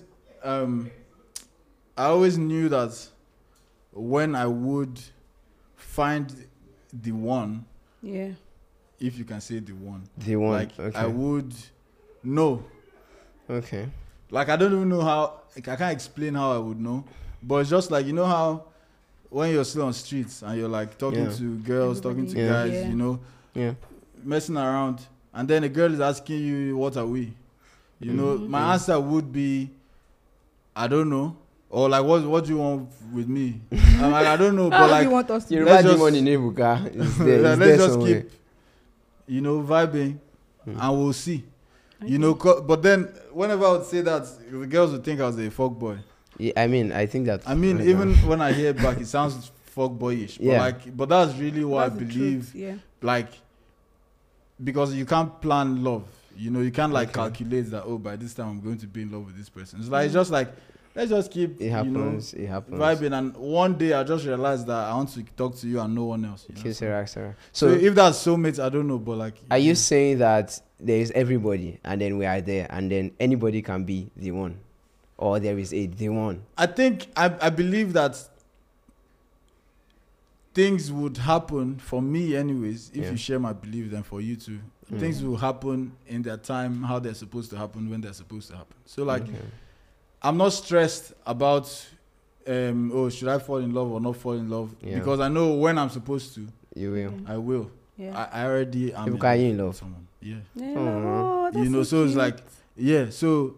D: knew that when I would find the one,
B: Yeah.
D: if you can say the one,
A: The one.
D: like
A: okay.
D: I would know.
A: Okay.
D: Like I don't even know how. Like, I can't explain how I would know, but it's just like, you know how when you're still on streets and you're like talking
A: Yeah.
D: to girls, talking to
B: Everybody.
A: Yeah.
D: guys,
B: Yeah.
D: you know,
A: Yeah.
D: messing around, and then a girl is asking you, "What are we?" You know,
B: Mhm.
D: my answer would be, "I don't know," or like, "What do you want with me?" I'm like, "I don't know,"
B: How
D: but
B: do
D: like,
B: you want us to?
A: You
D: Let's
A: remember
D: just-
A: demon in Ebuka? It's there. It's
D: let's
A: there
D: just
A: somewhere.
D: keep, vibing, and we'll see. You know, but then whenever I would say that, the girls would think I was a fuck boy.
A: Yeah, I mean, I think that.
D: I mean, even when I hear it back, it sounds fuck boyish. But
A: Yeah.
D: but that's really what
B: That's
D: I
B: the
D: believe.
B: truth, yeah.
D: Like, because you can't plan love. You know, you can't like
A: Okay.
D: calculate that. Oh, by this time I'm going to be in love with this person. It's like it's just like let's just keep
A: It happens. It happens.
D: vibing. And one day I just realized that I want to talk to you and no one else. You know?
A: Okay, Sarah.
D: So
A: So,
D: if that's soulmates, I don't know, but like,
A: are you saying that there is everybody, and then we are there, and then anybody can be the one, or there is the one?
D: I think I believe that things would happen for me anyways if
A: Yeah.
D: you share my belief, then for you too.
A: Mm.
D: Things will happen in their time, how they're supposed to happen, when they're supposed to happen. So like,
A: Okay.
D: I'm not stressed about should I fall in love or not fall in love,
A: Yeah.
D: because I know when I'm supposed to,
A: You will.
B: Mm.
D: I will.
B: Yeah.
D: I already am.
A: People are you in love?
D: with someone. Yeah.
B: Yeah,
A: Aw.
B: oh, that's
D: You know, so it's
B: cute.
D: like, yeah. So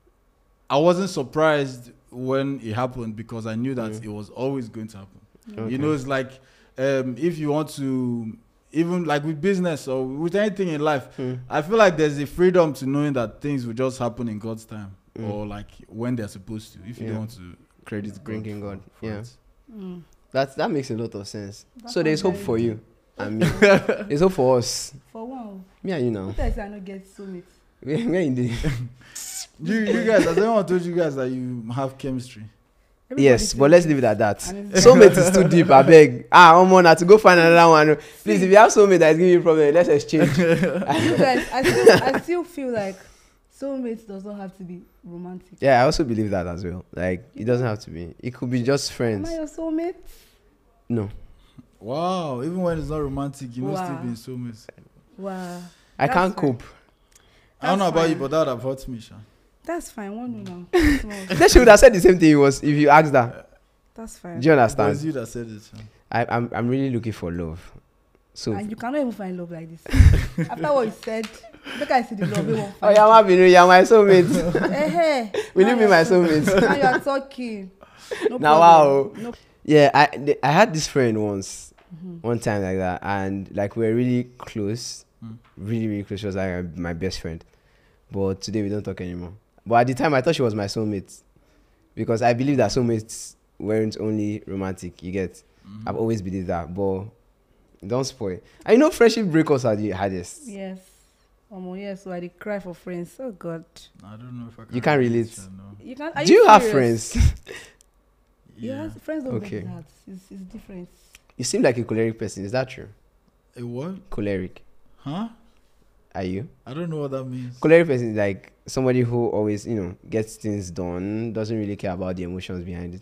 D: I wasn't surprised when it happened because I knew that
A: Mm.
D: it was always going to happen.
A: Okay.
D: You know, it's like if you want to, even like with business or with anything in life,
A: Mm.
D: I feel like there's a freedom to knowing that things will just happen in God's time
A: Mm.
D: or like when they're supposed to. If you
A: Yeah.
D: don't want to credit God,
A: Bring in God,
D: for
A: yeah.
D: it.
B: Mm.
A: That makes a lot of sense.
B: That
A: So there's
B: sounds
A: hope
B: very
A: for
B: good.
A: you and me. There's hope for us.
B: For one,
A: Me and you now.
B: what else I not get soulmates?
A: Where in the
D: You guys, has anyone told you guys that you have chemistry?
A: Yes, but let's leave it at that.
B: And it's-
A: Soulmate is too deep, I beg. I'm on to go find another one. Please, if you have soulmate that is giving you problem, let's exchange.
B: You guys, I still feel like soulmates does not have to be romantic.
A: Yeah, I also believe that as well. Like, it doesn't have to be. It could be just
B: Am
A: friends.
B: I your soulmate?
A: No.
D: Wow, even when it's not romantic, you know, still
B: Wow.
D: being soulmates.
B: Wow.
A: I
B: That's
A: can't
B: fine.
A: cope.
D: I don't know
B: That's
D: about you,
B: fine.
D: but that would have hurt me, Sha.
B: That's fine. One now.
A: Then she would have said the same thing it was if you asked her.
B: That's fine.
A: Do you
D: But it's
A: understand?
D: you that said it. Sha.
A: I'm really looking for love. So,
B: And you cannot even find love like this. After what you said, look, I see the love. You won't
A: oh,
B: find
A: yeah, Mabinu, you're my soulmate. Will you be my soulmate?
B: Now you are talking. No
A: Now,
B: problem.
A: wow.
B: No.
A: Yeah, I had this friend once,
B: Mhm.
A: one time like that, and like we were really close,
D: Mm.
A: really, really close. She was like my best friend. But today we don't talk anymore. But at the time, I thought she was my soulmate because I believe that soulmates weren't only romantic. You get?
D: Mhm.
A: I've always believed that, but don't spoil. And you know, friendship breakups are the hardest.
B: Yes. Yes, so I did cry for friends. Oh God.
D: I don't know if I can.
A: You can't relate.
D: Sha, no.
B: You can't. Are
A: Do you have
B: serious?
A: friends?
B: Yeah, friends don't
A: Okay.
B: break hearts. It's different.
A: You seem like a choleric person. Is that true?
D: A what?
A: Choleric.
D: Huh?
A: Are you?
D: I don't know what that means.
A: Choleric person is like somebody who always, gets things done, doesn't really care about the emotions behind it.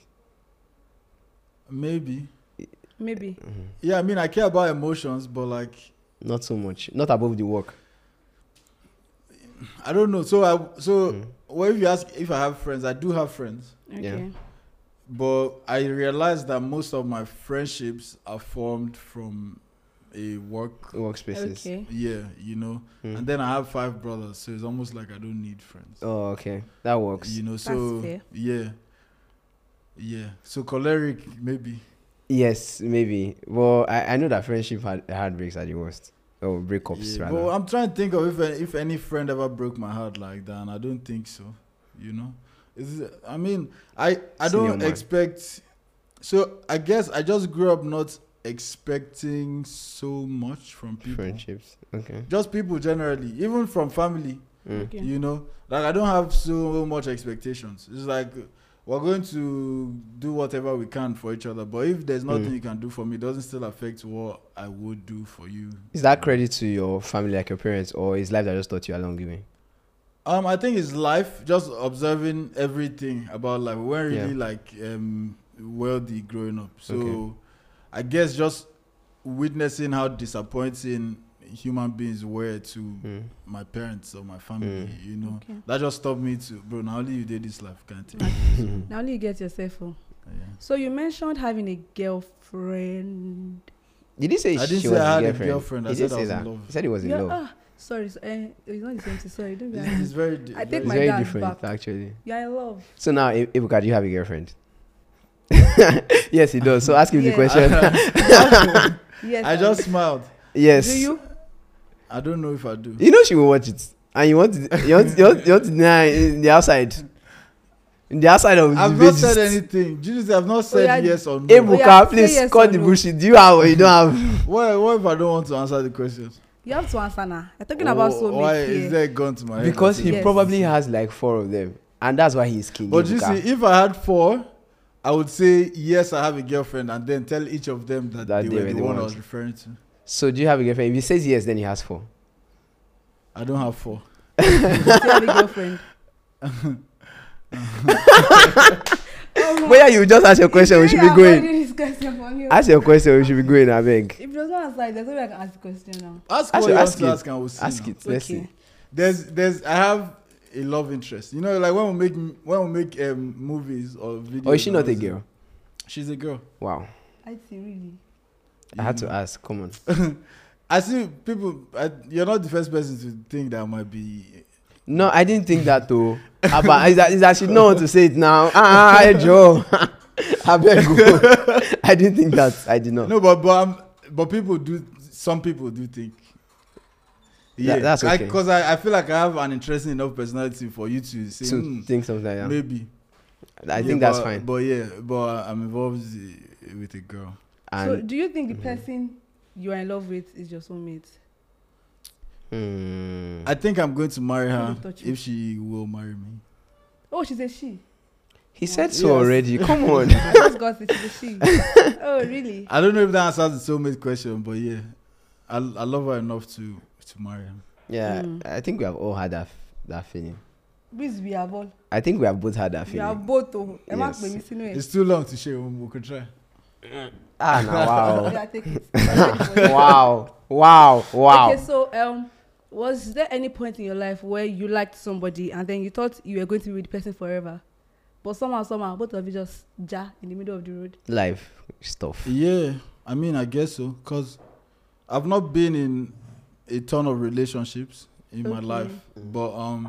D: Maybe.
B: Maybe.
D: Yeah, I mean, I care about emotions, but like,
A: Not so much. Not above the work.
D: I don't know. So
A: Mm.
D: well, if you ask if I have friends, I do have friends,
B: Okay.
A: Yeah.
D: but I realize that most of my friendships are formed from a work.
A: Workspaces.
B: Okay.
D: Yeah, you know.
A: Mm.
D: And then I have 5 brothers, so it's almost like I don't need friends.
A: Oh, okay. That works.
D: You know, so
B: fair.
D: yeah. So choleric, maybe.
A: Yes, maybe. Well, I know that friendship heartbreaks are the worst. Or breakups,
D: Yeah,
A: rather.
D: but I'm trying to think of if any friend ever broke my heart like that, and I don't think so. You know, I mean, I
A: Senior
D: don't
A: man.
D: expect. So I guess I just grew up not expecting so much from people.
A: Friendships. Okay.
D: Just people generally, even from family.
A: Mm.
B: Okay.
D: You know, like I don't have so much expectations. It's like we're going to do whatever we can for each other. But if there's nothing
A: Mm.
D: you can do for me, it doesn't still affect what I would do for you.
A: Is that credit to your family, like your parents, or is life that just taught you along the way?
D: I think it's life, just observing everything about life. We weren't really like wealthy growing up, so
A: Okay.
D: I guess just witnessing how disappointing human beings were to
A: Mm.
D: my parents or my family, you know,
B: Okay.
D: that just stopped me to, bro. Now only you did this life, can't you?
B: Now only you get yourself home.
D: Yeah.
B: So you mentioned having a girlfriend.
A: Did he say
D: I didn't
A: she
D: say
A: was
D: I had
A: a
D: a
A: girlfriend?
D: girlfriend. I
A: He
D: said
A: did
D: I
A: say
D: was in
A: that.
D: love.
A: He said he was in
B: Yeah,
A: love.
B: sorry. It's not the same thing. Sorry, don't be
D: It's,
B: angry.
D: it's very.
B: I take
A: It's
B: my
A: very
B: dad
A: different,
B: back.
A: actually.
B: Yeah, I love.
A: So now, Ibuka, do you have a girlfriend? Yes, he does. So ask him the
B: Yes.
A: question.
B: Yes.
D: I just smiled.
A: Yes.
B: Do you?
D: I don't know if I do.
A: You know she will watch it. And you want to deny in the outside. In the outside of
D: I've
A: the
D: not said
A: pages.
D: anything. Jesus, I've not said
B: yeah.
D: yes or no.
A: Ebuka,
B: yeah, say
A: please
B: yes
A: cut
B: or
A: the
B: no.
A: bullshit. Do you have or you don't have?
D: What if I don't want to answer the questions?
B: You have to answer now. You're talking about
D: Oh, why
B: soulmates
D: is
B: here.
D: there a gun to my head?
A: Because he
B: Yes.
A: probably has like 4 of them. And that's why he's king.
D: But you
A: Ebuka.
D: see, if I had 4, I would say yes, I have a girlfriend, and then tell each of them that they were the one I was referring to.
A: So do you have a girlfriend? If he says yes, then he has 4.
D: I don't have 4.
B: Do you have a girlfriend?
A: But yeah, you just ask your question, we should be going.
B: This question from you.
A: Ask your question, we should be going, I beg.
B: If it does not answer, there's no way I can ask the question now.
D: Ask
A: Ask
D: what
A: it,
D: you want
A: ask
D: to
A: it.
D: ask, and we'll see.
A: Ask
D: now.
A: it, let's
B: Okay.
A: see.
D: I have a love interest. You know, like when we make movies or videos.
A: Or is she not a
D: and all
A: girl?
D: this, she's a girl.
A: Wow.
B: I see, really.
A: I had to
D: know.
A: ask, come on.
D: I see people. You're not the first person to think that I might be.
A: No, I didn't think that though. But is that she know how to say it now? Joe. I beg you. I didn't think that. I did not.
D: No, but people do. Some people do think. Yeah,
A: that's okay.
D: Because I feel like I have an interesting enough personality for you to say
A: To think something like that.
D: maybe.
A: I think that's fine.
D: But yeah, I'm involved with a girl.
B: So,
A: And
B: do you think the person you are in love with is your soulmate?
D: I think I'm going to marry her
B: Let me touch you.
D: if she will marry me.
B: Oh, she's a she.
A: he said so
D: Yes.
A: already. Come on.
B: I just got it. She's a she. Oh, really?
D: I don't know if that answers the soulmate question, but yeah, I love her enough to marry her.
A: Yeah,
B: Mm.
A: I think we have all had that feeling.
B: Biz, we have all.
A: I think we have both had that
B: We have
A: feeling.
B: both. Oh, Emma,
A: Yes.
B: baby, see no way.
D: It's too long to share. We could try.
A: Ah, no, wow.
B: Yeah, take it. Take it.
A: Wow.
B: Okay, so was there any point in your life where you liked somebody and then you thought you were going to be with the person forever, but somehow both of you just in the middle of the road?
A: Life stuff.
D: Yeah, I mean, I guess so. Because I've not been in a ton of relationships in my
B: Okay.
D: life. But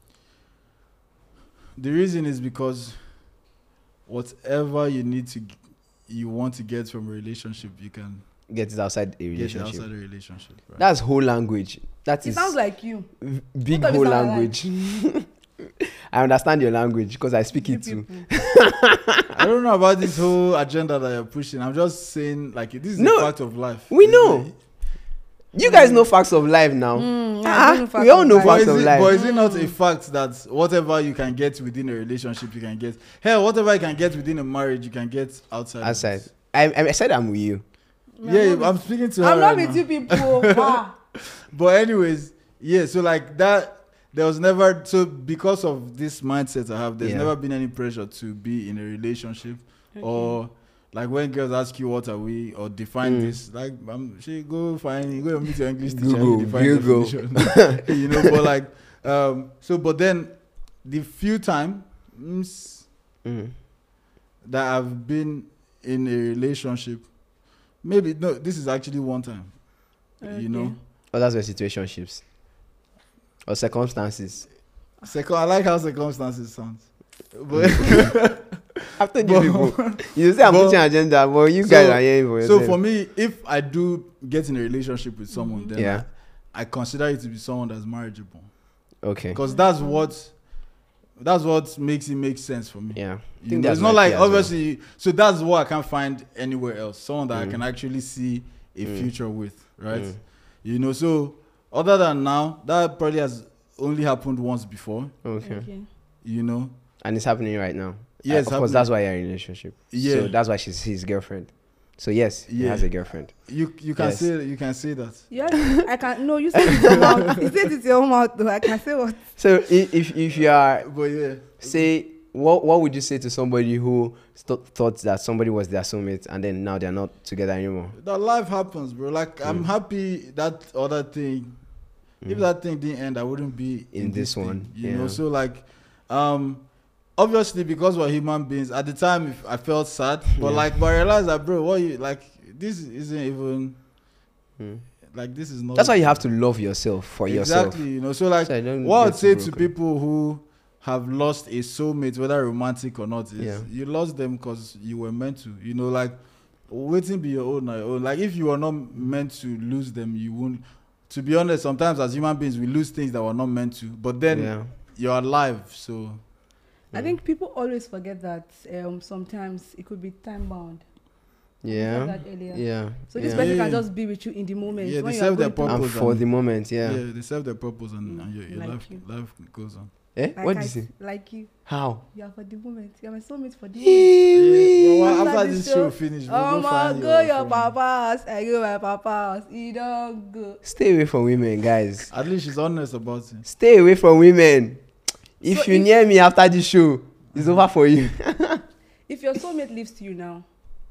D: the reason is because whatever you want to get from a relationship, you can
A: Get it outside a
D: get it
A: relationship.
D: outside a relationship. Right?
A: That's whole language. That
B: It
A: is
B: sounds like you.
A: big
B: Both of you
A: whole
B: sound
A: language. I understand your language because I speak
B: You
A: it too.
B: people.
D: I don't know about this whole agenda that you're pushing. I'm just saying, like, this is
A: No,
D: a fact of life.
A: we
D: This
A: know.
D: is
A: You guys know facts of life now. We all know
D: But
A: facts
D: is,
A: of
D: it,
A: life.
D: but is it not a fact that whatever you can get within a relationship, you can get? Hell, whatever you can get within a marriage, you can get outside. of
A: Outside.
D: it.
A: I said I'm with you.
D: Yeah, I'm speaking to her.
B: I'm not
D: right
B: with
D: now.
B: you people.
D: But anyways, yeah. So like that, there was never. So because of this mindset I have, there's
A: Yeah.
D: never been any pressure to be in a relationship or. Like when girls ask you what are we or define this, like she go meet your English teacher
A: Google,
D: and define
A: Google.
D: definition. You know, but like but then the few times that I've been in a relationship, maybe no, this is actually one time. You know.
A: Oh, that's where situationships or circumstances.
D: Second, I like how circumstances sounds. But
A: After you people, you say I'm
D: but-
A: pushing agenda, but you
D: So-
A: guys are hearing for
D: so
A: yourself.
D: for me, if I do get in a relationship with someone, then
A: Yeah.
D: I consider it to be someone that's marriageable.
A: Okay.
D: Because that's what makes it make sense for me.
A: Yeah.
D: You know, it's not like obviously. So that's what I can't find anywhere else. Someone that I can actually see a future with, right? You know. So other than now, that probably has only happened once before.
A: Okay.
D: You know.
A: And it's happening right now.
D: Yes,
A: Of course, that's why you're in a relationship.
D: Yeah.
A: So that's why she's his girlfriend. So yes, he
D: Yeah.
A: has a girlfriend.
D: You can
A: Yes.
D: say that.
B: Yeah, I can. No, you said it your mouth. You said it your own mouth. Though I can say what.
A: So if you are,
D: But yeah.
A: say, what would you say to somebody who thought that somebody was their soulmate and then now they're not together anymore?
D: That life happens, bro. Like I'm happy that other thing. If that thing didn't end, I wouldn't be
A: In this
D: thing,
A: one,
D: You
A: yeah.
D: know, so like, obviously because we're human beings. At the time, I felt sad, but
A: Yeah.
D: like, but I realized that, bro, what you like, this isn't even like this is not.
A: That's why you have to love yourself for yourself.
D: Exactly. You know, so like,
A: So I don't
D: what I'd
A: get
D: say to
A: broken.
D: people who have lost a soulmate, whether romantic or not, is
A: Yeah.
D: you lost them because you were meant to. You know, like waiting be your own, na your own. Like if you were not meant to lose them, you won't. to be honest, sometimes as human beings we lose things that were not meant to. But then
A: Yeah.
D: you're alive, so
B: I think people always forget that sometimes it could be time bound.
A: Yeah.
B: That earlier.
A: Yeah.
B: So this
A: yeah.
B: person
D: Yeah.
B: can just be with you in the moment.
D: Yeah,
B: when
D: they
B: you are
D: serve their
B: going through-
A: And
D: purpose.
A: for the moment, yeah.
D: they serve their purpose and your
B: Like
D: life
B: you.
D: life goes on.
A: Eh?
B: Like
A: What
B: I
A: did you say?
B: Like you.
A: How?
B: You are for the moment. You are my soulmate for the moment.
A: Hee-wee.
D: Well,
B: After
D: after
B: this
D: this show
B: show,
D: finish, we'll
B: Oh
D: go
B: my
D: find
B: go your
D: friend.
B: papa's. I go my papa's. You don't go.
A: Stay away from women, guys.
D: At least she's honest about it.
A: Stay away from women. If
B: So
A: you
B: if-
A: near me after the show, it's over for you.
B: If your soulmate lives to you now,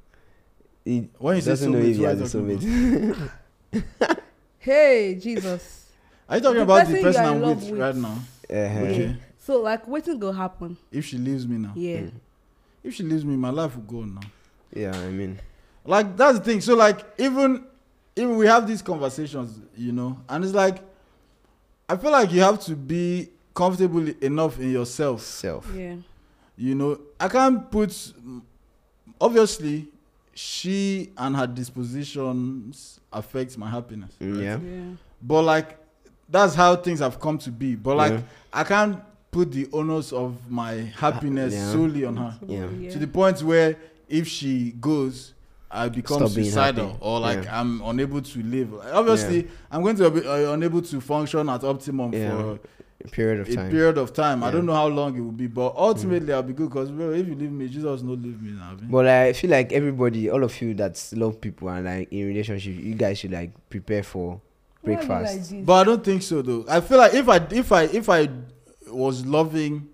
A: He
D: When you say
A: doesn't know
D: soulmate,
A: if he
D: what
A: has a
D: are you talking
A: soulmate.
B: hey Jesus.
D: Are you talking
B: The
D: about the
B: person
D: person
B: you are in
D: I'm
B: love
D: with
B: with.
D: right now?
A: Okay.
B: So like waiting go happen.
D: If she leaves me now.
B: Yeah.
D: If she leaves me, my life will go on now.
A: Yeah, I mean.
D: Like that's the thing. So like even we have these conversations, and it's like I feel like you have to be comfortable enough in yourself.
A: Self.
B: Yeah.
D: I can't put obviously she and her dispositions affect my happiness. right?
A: Yeah.
B: Yeah.
D: But like that's how things have come to be. But like
A: Yeah.
D: I can't put the onus of my happiness
A: Yeah.
D: solely on her.
A: Yeah.
D: To the point where if she goes, I become
A: Stop being
D: suicidal
A: happy.
D: or like
A: Yeah.
D: I'm unable to live. Obviously, I'm going to be unable to function at optimum
A: Yeah.
D: for
A: A period of
D: a
A: time.
D: period of time. I
A: Yeah.
D: don't know how long it will be, but ultimately I'll be good because if you leave me, Jesus no leave me now.
A: But I feel like everybody, all of you that love people and like in relationship, you guys should like prepare for
B: Why are you
A: breakfast.
B: like this?
D: But I don't think so though. I feel like if I was loving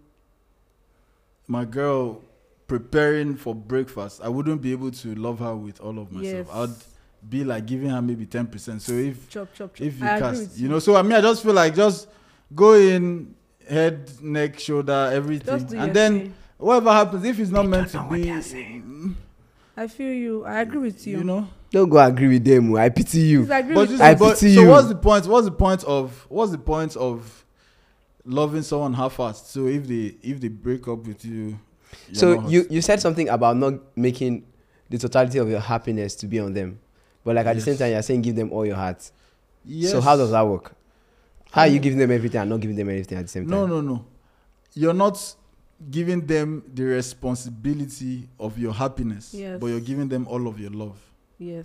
D: my girl preparing for breakfast, I wouldn't be able to love her with all of myself.
B: Yes.
D: I'd be like giving her maybe 10%. So if
B: Chop.
D: you
B: I agree
D: cast,
B: with
D: you know, so I mean, I just feel like just go in head, neck, shoulder, everything,
B: Just do
D: and
B: your
D: then
B: thing.
D: whatever happens, if it's not meant to
A: know what
D: be,
A: they're saying.
B: I feel you. I agree with you.
D: you know.
A: Don't go agree with them. I pity you.
B: Please agree
D: But,
B: with
D: this
B: you.
A: I
D: is- but
A: pity
D: so
A: you.
D: what's the point? What's the point of loving someone half-assed? So if they break up with you, you're
A: So
D: not
A: you said something about not making the totality of your happiness to be on them, but like at the same
D: Yes.
A: time you're saying give them all your heart.
D: Yes.
A: So how does that work? How are you giving them everything and not giving them anything at the same time?
D: No. You're not giving them the responsibility of your happiness,
B: Yes.
D: but you're giving them all of your love.
B: Yes.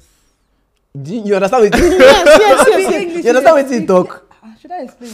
A: Do you understand what? yes.
B: English
A: You understand what
B: is-
A: he talk?
B: Should I explain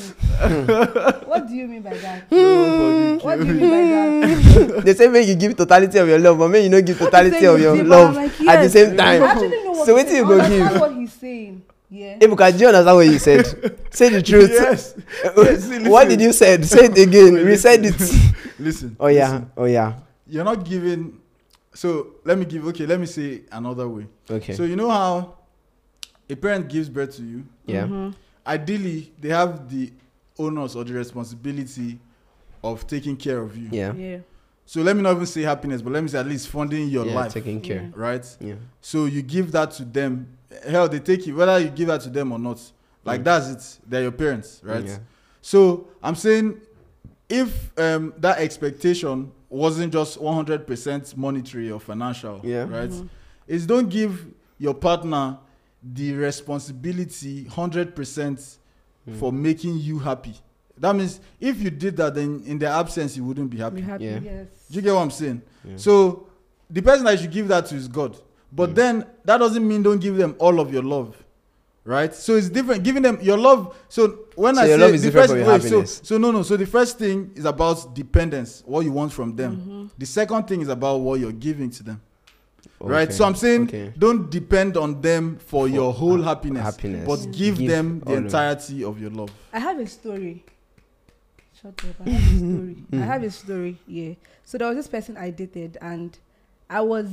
B: it? What do you mean by that?
D: No,
B: What do you
D: forgive
B: mean
D: me.
B: by that?
A: They say make you give totality of your love, but make you not give
B: What
A: totality
B: he's
A: of
B: saying
A: your
B: is deep,
A: love
B: and I'm like,
A: at the
B: yes.
A: same time.
B: I actually know what
A: So
B: he's
A: what you
B: saying.
A: go
B: I understand
A: give?
B: what he's saying. Yeah.
A: Ebuka, do you understand what you said? Say the truth.
D: Yes.
A: What did you say? Say it again. Reset it.
D: Listen.
A: Oh yeah.
D: listen.
A: Oh yeah.
D: You're not giving. So let me say another way.
A: Okay.
D: So you know how a parent gives birth to you.
A: yeah.
B: Mm-hmm.
D: Ideally, they have the onus or the responsibility of taking care of you.
A: Yeah.
B: Yeah.
D: So let me not even say happiness, but let me say at least funding your
A: Yeah,
D: life,
A: taking care.
D: right?
A: Yeah.
D: So you give that to them. Hell, they take it whether you give that to them or not. Like that's it. They're your parents, right?
A: Yeah.
D: So I'm saying, if that expectation wasn't just 100% monetary or financial,
A: Yeah.
D: right? Is don't give your partner the responsibility 100% for making you happy. That means if you did that, then in their absence you wouldn't be happy.
B: Be happy.
A: Yeah.
B: Yes.
D: Do you get what I'm saying?
A: Yeah.
D: So the person that you should give that to is God. But then that doesn't mean don't give them all of your love. Right? So it's different. Giving them your love. So when
A: So
D: I
A: your
D: say
A: love is
D: the
A: different
D: first
A: from your
D: wait,
A: happiness.
D: so no. So the first thing is about dependence, what you want from them. The second thing is about what you're giving to them. Right?
A: Okay.
D: So I'm saying
A: Okay.
D: don't depend on them for your whole happiness, but give
A: Give
D: them the
A: all of-
D: entirety of your love.
B: I have a story. Shut up. I have a story. I have a story. Yeah. So there was this person I dated, and I was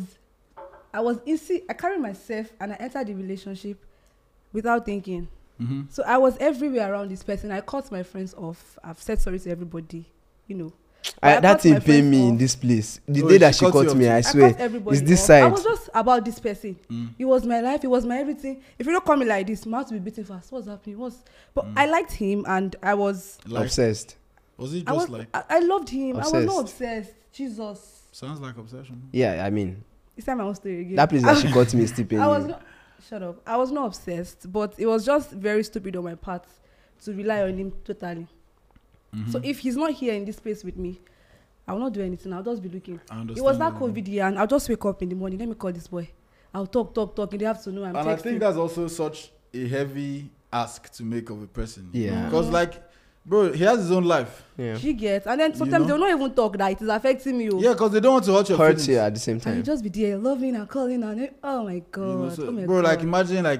B: easy. I carried myself, and I entered the relationship without thinking.
D: Mm-hmm.
B: So I was everywhere around this person. I cut my friends off. I've said sorry to everybody. You know. But I
A: That
B: cut
A: thing
B: my
A: pay
B: friends
A: me in
B: off.
A: this place. The
D: Oh,
A: day that
D: she
A: she
D: cut you
A: caught
D: off
A: me,
D: too.
A: I
B: I
A: swear.
B: cut everybody
A: It's this
B: off.
A: side.
B: I was just about this person.
D: Mm.
B: It was my life. It was my everything. If you don't call me like this, my heart will be beating fast. What's happening? But I liked him, and I was.
D: Like,
A: Obsessed.
D: was it
B: I
D: just
B: was.
D: like
B: I loved him. I was not
A: Obsessed.
B: obsessed. Jesus.
D: sounds like obsession?
B: Mm.
A: Yeah, I mean,
B: Is that my own story again?
A: that place that she got me is still paying
B: I was
A: me.
B: not. Shut up. I was not obsessed, but it was just very stupid on my part to rely on him totally. So if he's not here in this place with me, I will not do anything. I'll just be looking.
D: I understand.
B: It was that COVID year, and I'll just wake up in the morning. Let me call this boy. I'll talk in the afternoon. I'm
D: And
B: texting.
D: I think that's also such a heavy ask to make of a person.
A: Yeah.
D: Because like, bro, he has his own life.
A: Yeah.
B: She gets, and then sometimes
D: know?
B: they'll not even talk that it is affecting me.
D: Yeah, because they don't want to hurt your
A: Hurts
D: feelings.
A: you at the same
B: And you
A: time.
B: just be there loving and calling and oh my god,
D: You know, so,
B: oh my
D: bro,
B: god.
D: like imagine like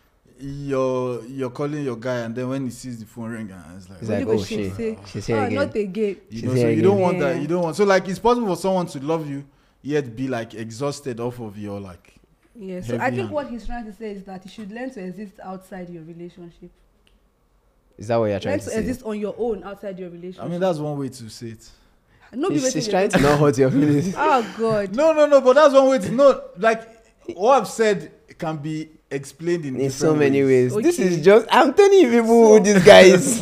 D: you're calling your guy and then when he sees the phone ring and it's like,
A: It's
B: What
A: like,
B: do you
A: oh
B: go
A: shit,
B: say?
A: she's here again.
B: Not again.
D: you
A: She's
D: know,
A: here
D: so you
A: again.
D: don't want that.
B: Yeah.
D: You don't want. So like it's possible for someone to love you yet be like exhausted off of your like.
B: Yeah, so
D: Heavy
B: I think
D: hand.
B: what he's trying to say is that you should learn to exist outside your relationship.
A: Is that what you're trying
B: Learn
A: to
B: to
A: say?
B: exist on your own outside your relationship.
D: I mean that's one way to say it.
B: no, be
A: He's
B: waiting
A: trying to not hurt your feelings.
B: Oh god.
D: No, but that's one way to no like what I've said can be explained in
A: In so
D: different
A: many ways. This
B: Okay.
A: is just, I'm telling you people who this guy is.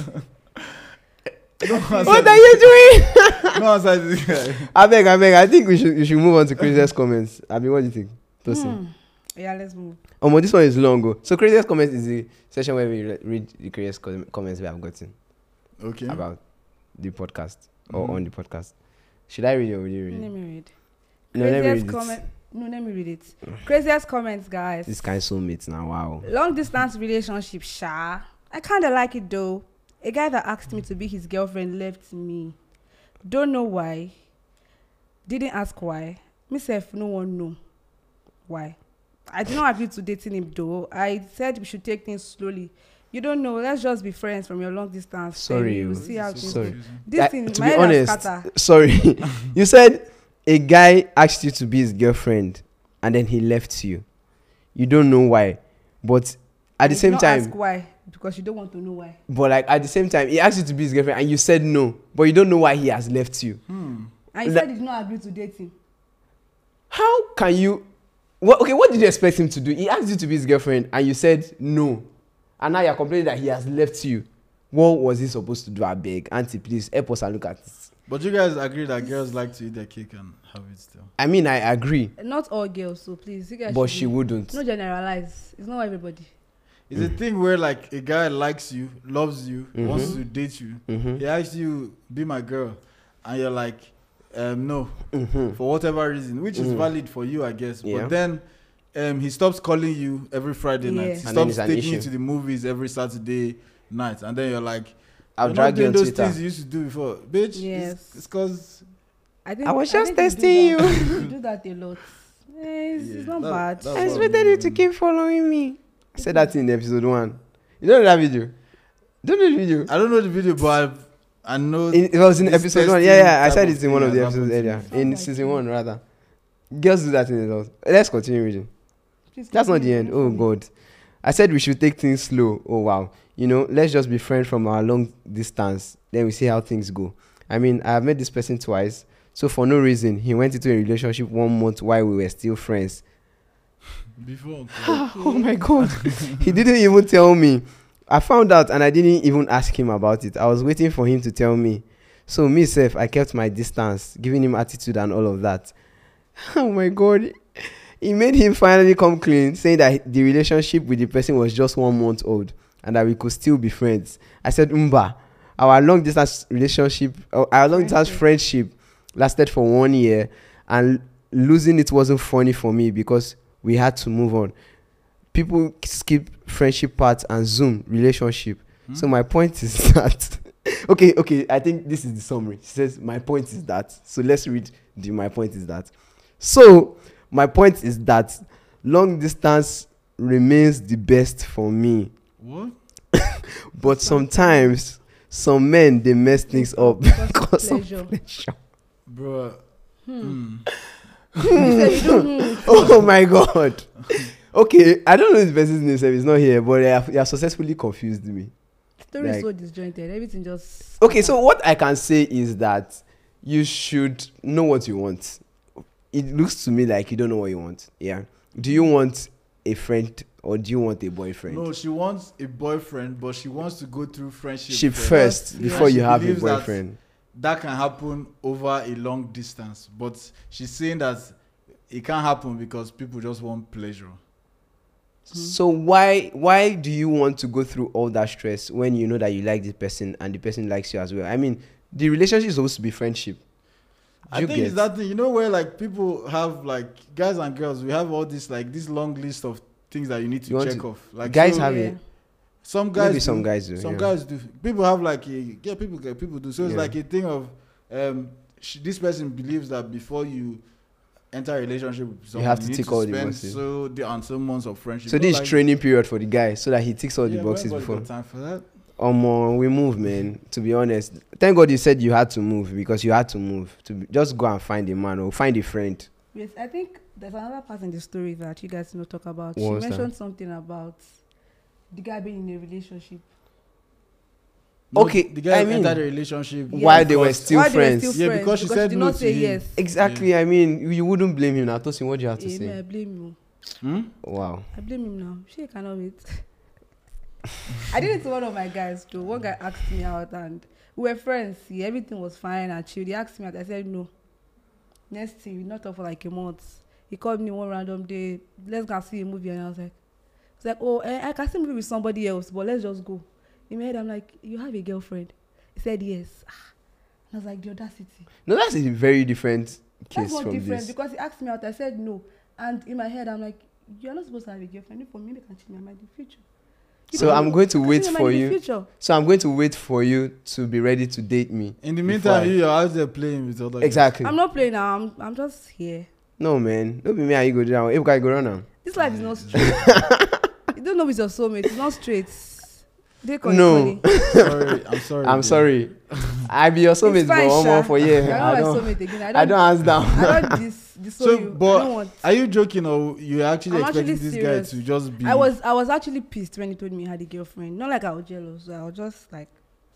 D: No
A: What are you doing?
D: No answer this guy.
A: I beg. I think you should move on to craziest comments. I mean, what do you think? Tosin?
B: Yeah, let's move.
A: This one is long. So craziest comments is the session where we read the craziest comments we have gotten
D: Okay.
A: about the podcast or
D: Mhm.
A: on the podcast. Should I read it or will you read
B: Let
A: it?
B: me read.
A: No, let me
B: Craziest
A: read
B: comment.
A: it.
B: No, let me read it. Craziest comments, guys.
A: This kind of soulmates now. Wow.
B: Long distance relationship, sha. I kind of like it though. A guy that asked me to be his girlfriend left me. Don't know why. Didn't ask why. Myself, no one know why. I did not agree to dating him though. I said we should take things slowly. You don't know. Let's just be friends from your long distance.
A: Sorry,
B: We'll
A: you-
B: see how things
A: sorry.
B: go. This thing,
A: To
B: my
A: be
B: head has
A: honest,
B: scatter.
A: sorry. You said a guy asked you to be his girlfriend and then he left you. You don't know why. But at the
B: I
A: same
B: did not
A: time,
B: ask why because you don't want to know why.
A: but like at the same time, he asked you to be his girlfriend and you said no, but you don't know why he has left you.
B: And you
A: Like-
B: said you did not agree to date him.
A: How can you? What did you expect him to do? He asked you to be his girlfriend and you said no, and now you're complaining that he has left you. What was he supposed to do? I beg, Auntie, please help us and look at this.
D: But you guys agree that girls like to eat their cake and have it still.
A: I mean, I agree,
B: Not all girls, so please, you guys.
A: but
B: should
A: she
B: be-
A: wouldn't.
B: No generalize. It's not everybody.
D: It's a thing where like a guy likes you, loves you,
A: Mhm.
D: wants to date you.
A: Mhm.
D: He asks you, be my girl. And you're like, no,
A: Mhm.
D: for whatever reason, which is
A: Mhm.
D: valid for you, I guess.
A: Yeah.
D: But then he stops calling you every Friday
B: Yeah.
D: night. He
A: And then
D: stops
A: it's an
D: taking you
A: issue.
D: to the movies every Saturday night. And then you're like,
A: I'll
D: you're
A: drag
D: not
A: you
D: doing
A: on
D: those
A: Twitter.
D: things you used to do before. Bitch,
B: Yes.
D: it's because...
B: I
A: was just
B: think
A: testing you.
B: You do that a lot. It's
D: Yeah,
B: not
D: that-
B: bad.
D: that's
A: I
D: what
A: expected you to keep following me. I said that in episode 1. You don't know that video? Don't know the video?
D: I don't know the video, but I know...
A: It was in
D: this
A: episode 1.
D: testing
A: Yeah, I
D: type
A: said
D: of
A: it in one
D: thing
A: of the
D: has
A: episodes
D: happened to
A: earlier.
D: me.
B: Sounds
A: In
B: like
A: season
B: you.
A: 1, rather. Girls do that in a lot. Let's continue reading.
B: Please
A: That's not the
B: continue.
A: end. Oh, God. I said we should take things slow. Oh, wow. Let's just be friends from our long distance. Then we see how things go. I mean, I've met this person twice. So for no reason, he went into a relationship 1 month while we were still friends.
D: Before...
A: Oh my God. He didn't even tell me. I found out and I didn't even ask him about it. I was waiting for him to tell me. So myself, I kept my distance, giving him attitude and all of that. Oh my God. It made him finally come clean, saying that the relationship with the person was just 1 month old and that we could still be friends. I said, our long distance friendship lasted for 1 year and losing it wasn't funny for me because we had to move on. People skip friendship parts and zoom relationship. So my point is that okay, I think this is the summary. She says my point is that. So let's read my point is that. So my point is that long distance remains the best for me.
D: What?
A: But sometimes some men they mess things up because of
B: pleasure.
A: pleasure.
D: Bro.
B: You said you don't.
A: Oh my God. Okay, I don't know the person's name, so he's not here, but you have successfully confused me.
B: Story is
A: Like-
B: so disjointed. Everything just.
A: Okay, so what I can say is that you should know what you want. It looks to me like you don't know what you want. Yeah. Do you want a friend or do you want a boyfriend?
D: No, she wants a boyfriend, but she wants to go through friendship
A: Ship first
B: Yeah.
A: before
D: She
A: you have a
D: believes that-
A: boyfriend.
D: That can happen over a long distance, but she's saying that it can't happen because people just want pleasure.
A: So why do you want to go through all that stress when you know that you like this person and the person likes you as well? I mean, the relationship is supposed to be friendship.
D: I think it's that thing, where like people have like guys and girls, we have all this like this long list of things that you need to check off. Like
A: guys have it.
D: Some guys
A: Maybe some guys do.
D: Some guys do. People have like people do. So it's like a thing of this person believes that before you enter a relationship with someone,
A: you have to tick all the boxes.
D: So months of friendship.
A: So this is training period for the guy so that he ticks all the boxes before.
D: Got time for that.
A: We move, man. To be honest, thank God you said you had to move because you had to move just go and find a man or find a friend.
B: Yes, I think there's another part in the story that you guys not talk about.
A: What
B: She mentioned something about the guy being in a relationship.
D: No,
A: okay,
D: the guy entered a relationship
A: while they were still friends.
D: Yeah, because she said
B: did
D: no
B: not
D: to
B: say
D: him.
B: yes.
A: Exactly.
D: Yeah.
A: I mean, you wouldn't blame him now. Tosin, what do you have to
B: Yeah,
A: say?
B: I blame
D: Hmm?
B: you.
A: Wow.
B: I blame him now. She cannot wait. I did it to one of my guys too. One guy asked me out and we were friends. See, everything was fine and chill. He asked me out. I said no. Next thing, we not talk for like a month. He called me one random day. Let's go see a movie, and I was like, oh, I can see a movie with somebody else, but let's just go. In my head, I'm like, you have a girlfriend? He said yes. And I was like, the audacity.
A: No, that's a very different case
B: That's not
A: from
B: different
A: this.
B: because he asked me out. I said no, and in my head, I'm like, you're not supposed to have a girlfriend. For me, they can change my mind in the future.
A: So I'm going to wait for you. So I'm going to wait for you to be ready to date me.
D: In the meantime, you're out there playing with other
A: exactly.
B: I'm not playing now. I'm just here.
A: No, man. Don't be me and you go down. If guy go down now.
B: This life is not straight. You don't know it's your soulmate. It's not straight.
A: No.
D: I'm sorry.
A: I be your soulmate, but one more for you.
B: I don't soulmate again.
A: I don't hands down.
B: I don't disown you.
D: But
B: I don't want.
D: are you joking or you actually
B: I'm
D: expecting
B: actually
D: this
B: serious.
D: guy to just be?
B: I was actually pissed when he told me he had a girlfriend. Not like I was jealous. I was just like,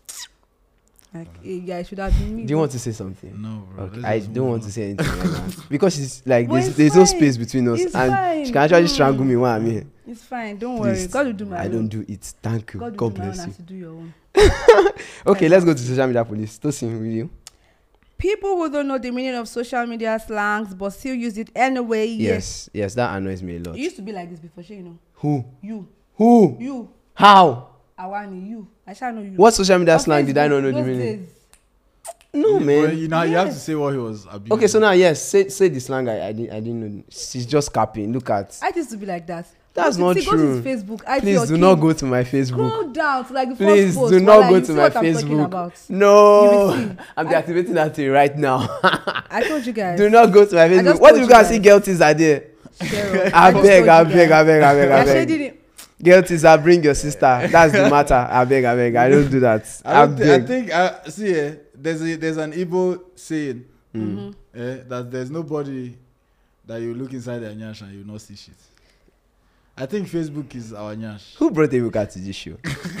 B: hey, guy should have been me.
A: Do you want to say something?
D: No, bro.
A: Okay. I don't want to say anything right now because it's like
B: But
A: there's no
B: fine.
A: space between us,
B: It's
A: and
B: fine.
A: she can actually strangle me while I'm here.
B: It's fine. Don't worry.
A: Please,
B: God will do my own.
A: I don't do it. Thank you.
B: God
A: God
B: will do my own
A: bless you.
B: as you do your own.
A: Okay, let's go to social media police. Tosin, will you?
B: People who don't know the meaning of social media slangs but still use it anyway.
A: Yes, that annoys me a lot.
B: It used to be like this before, you know.
A: Who?
B: You.
A: How?
B: Awani, you. I shall know you.
A: What social media
B: On
A: slang did I not know
B: Facebook,
A: the
B: those
A: meaning?
B: days.
A: No, man.
D: Well, you have to say what he was abusing.
A: Okay, so now yes, say the slang. I didn't know. She's just capping. Look at.
B: I used to be like that.
A: That's not
B: Go to
A: true.
B: his Facebook. IT
A: Please
B: or
A: do
B: King.
A: not go to my Facebook.
B: Scroll down to like the
A: Please
B: first post.
A: do not
B: Voila,
A: go
B: you
A: to
B: see
A: my
B: what I'm talking
A: Facebook.
B: about.
A: No,
B: You will see.
A: I'm deactivating that thing right now.
B: I told you guys.
A: Do not go to my Facebook.
B: just
A: What
B: told
A: if you
B: you
A: guys see
B: guys.
A: girl teaser are there?
B: Cheryl,
A: I
B: just
A: beg,
B: told
A: I
B: you
A: beg,
B: guys.
A: I beg, I beg, I
B: You're
A: beg.
B: shading it.
A: Girl teaser, bring your sister. That's the matter. I beg, I beg. I don't do that. I
D: I
A: beg.
D: think see, there's an Igbo saying that there's nobody that you look inside their nyash and you not see shit. I think Facebook is our nyash.
A: Who brought Ebuka to this show?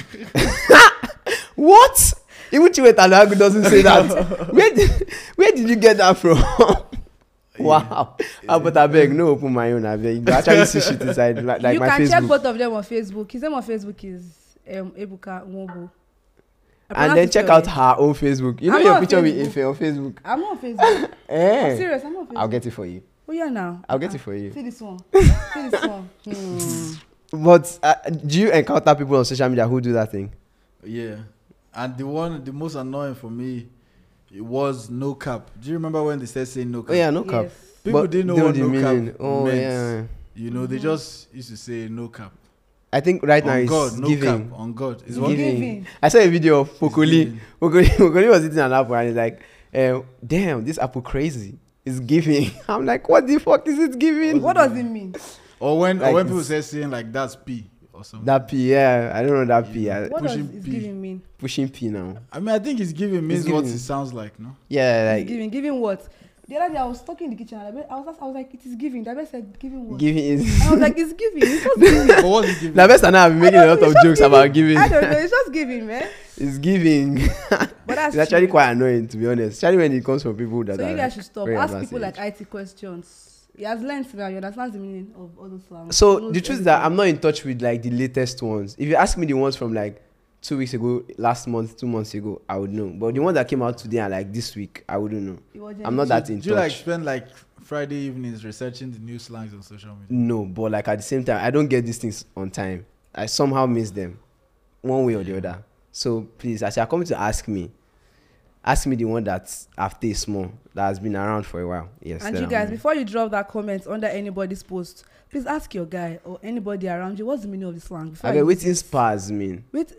A: What? Even Chiwetalagu doesn't say that. Where did you get that from? Wow. But I beg, no open my own. I beg. You actually see shit inside like
B: You
A: my
B: can
A: Facebook.
B: check both of them on Facebook. His name on Facebook is Ebuka Nwobo.
A: And then check out her own Facebook. You know
B: I'm
A: your
B: not on
A: picture with
B: Facebook.
A: Ife on Facebook.
B: I'm not on Facebook. I'm
A: Eh.
B: serious. I'm not on Facebook.
A: I'll get it for you.
B: Oh yeah, now.
A: I'll get it for you.
B: See this one. See this one.
A: But do you encounter people on social media who do that thing?
D: Yeah, and the most annoying for me, it was no cap. Do you remember when they started saying no cap?
A: Oh yeah, no cap.
B: Yes.
D: People
A: But
D: didn't know
A: they
D: what
A: know
D: no
A: the
D: cap
A: meaning. Oh
D: meant.
A: yeah.
D: You know, they just used to say no cap.
A: I think right now
D: On
A: it's
D: God, no
A: giving.
D: cap. On God, it's
B: It's
D: what
B: giving.
A: I saw a video of Pokoli.
D: giving.
A: Pokoli was eating an apple and he's like, damn, this apple crazy. It's giving. I'm like, what the fuck is it giving?
B: What does it mean?
D: Or when
A: Like
D: people
A: it's-
D: say saying like that's P or something.
A: That P, yeah. I don't know that P.
B: What does
D: Pushing
B: it's
D: P.
B: giving mean?
A: Pushing P now.
D: I mean, I think it's giving means
A: It's
D: what
A: giving.
D: it sounds like, no?
A: Yeah,
B: It's
A: like
B: giving what? The other day I was talking in the kitchen and I was like, it is giving. The best said giving what?
A: giving is.
B: And I was like, it's giving. It's just giving.
D: But what's it giving?
A: The best and I have been making a lot of jokes about giving.
B: I don't know. It's just giving, man.
A: It's giving.
B: But that's
A: It's actually
B: true.
A: quite annoying, to be honest. Especially when it comes from people that
B: So
A: are
B: you guys should stop.
A: very
B: Ask
A: advanced
B: people
A: age.
B: like IT questions. He has learned now. You understand the meaning of all those slangs. He
A: So
B: knows
A: the truth is that
B: everything.
A: I'm not in touch with like the latest ones. If you ask me the ones from like 2 weeks ago, last month, 2 months ago, I would know. But the one that came out today and like this week, I wouldn't know.
B: It was
A: I'm not that in
D: Do you like
A: touch.
D: spend like Friday evenings researching the new slangs on social media?
A: No, but like at the same time, I don't get these things on time. I somehow miss them, one way or the other. So please, as you're coming to ask me the one that's after small, that has been around for a while. Yes.
B: And
A: then
B: you
A: I'm
B: guys,
A: ready.
B: before you drop that comment under anybody's post, please ask your guy or anybody around you what's the meaning of the slang. before
A: Okay,
B: you
A: waiting
B: use it.
A: spars mean.
B: Wait.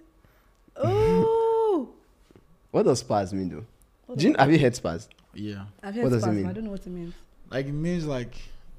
B: Oh.
A: What does spars mean though? Have you heard spars?
D: Yeah.
B: I've
A: What
B: heard
A: does it
B: spasm.
A: mean?
B: I don't know what it means.
D: Like it means like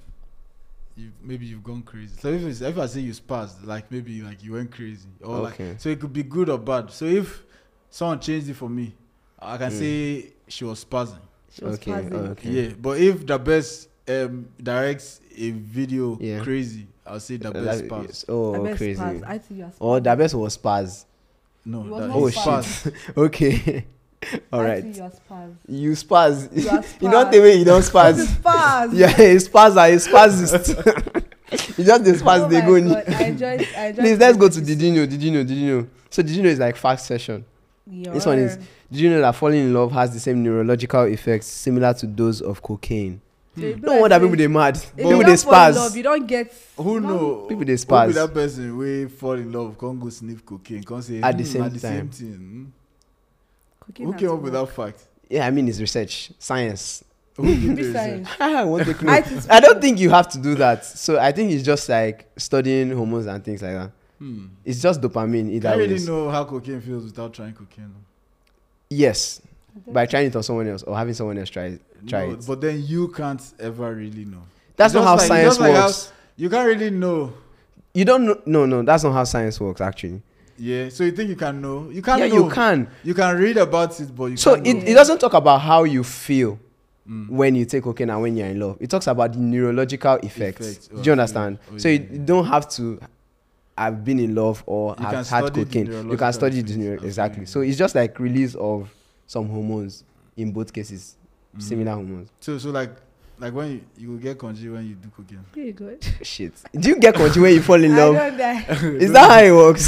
D: maybe you've gone crazy. So if I say you spazzed, like maybe like you went crazy, or
A: Okay.
D: like so it could be good or bad. So if someone changed it for me, I can say she was spazzing.
B: She was
A: Okay.
B: spazzing.
A: Okay.
D: Yeah, but if the best directs a video
A: Yeah.
D: crazy, I'll say the best spaz.
A: Yes. Oh,
B: I bet
A: crazy.
B: spaz. I think you are
A: Oh,
B: spaz.
A: the best was spars.
D: No,
B: It was
D: that
B: not
A: Oh
D: is
A: shit.
D: spaz.
A: Okay. All
B: I
A: right.
B: think you are spaz.
A: You spars.
B: You are
A: You don't
B: spaz.
A: think when you don't
B: What is
A: spaz.
B: spaz?
A: Yeah, it's spaz. It's spazist. You just the spaz.
B: Oh
A: They
B: my
A: go.
B: God, I enjoyed
A: Please let's go to Did you know? Did you know? Did you know? So Did you know is like fast session. This one is, did you know that falling in love has the same neurological effects similar to those of cocaine? No wonder people they mad.
B: If
A: People
B: you
A: they
B: don't fall in love,
A: spaz.
B: you don't get.
D: Who know?
A: People they
D: Who be
A: spaz.
D: that person we fall in love, can't go sniff cocaine, can't say
A: At the same
D: at the
A: time.
D: same thing.
B: Cocaine
D: Who
B: has
D: came
B: to
D: up with
B: work.
D: that fact?
A: Yeah, I mean it's research, science.
D: Who did
B: Which
D: the research?
B: science?
A: I want to
B: I
A: know.
B: think
A: I don't think you have to do that. So I think it's just like studying hormones and things like that. It's just dopamine either
D: I really
A: ways.
D: know how cocaine feels without trying cocaine.
A: Yes, by trying it on someone else or having someone else try it.
D: No, but then you can't ever really know.
A: That's
D: It's
A: not
D: just
A: how
D: like-
A: science
D: it's just like how-
A: works.
D: You can't really know.
A: You don't know. No, that's not how science works actually.
D: Yeah, so you think you can know? You can't
A: Yeah,
D: know.
A: you can.
D: You can read about it, but you
A: So
D: can't
A: it,
D: know.
A: it doesn't talk about how you feel
D: Mm.
A: when you take cocaine and when you're in love. It talks about the neurological effects.
D: Effects.
A: Do you understand?
D: Oh,
A: So
D: yeah,
A: you
D: yeah.
A: don't have to have been in love or
D: You
A: have
D: can
A: had
D: study the
A: cocaine. You
D: neurological
A: can study the
D: effects.
A: exactly.
D: Absolutely.
A: So it's just like release of some hormones in both cases,
D: Mm.
A: similar hormones.
D: So like when you will get congee when you do cocaine.
B: Pretty good.
A: Shit. Do you get congee when you fall in
B: I
A: love?
B: don't die.
A: Is that how it works?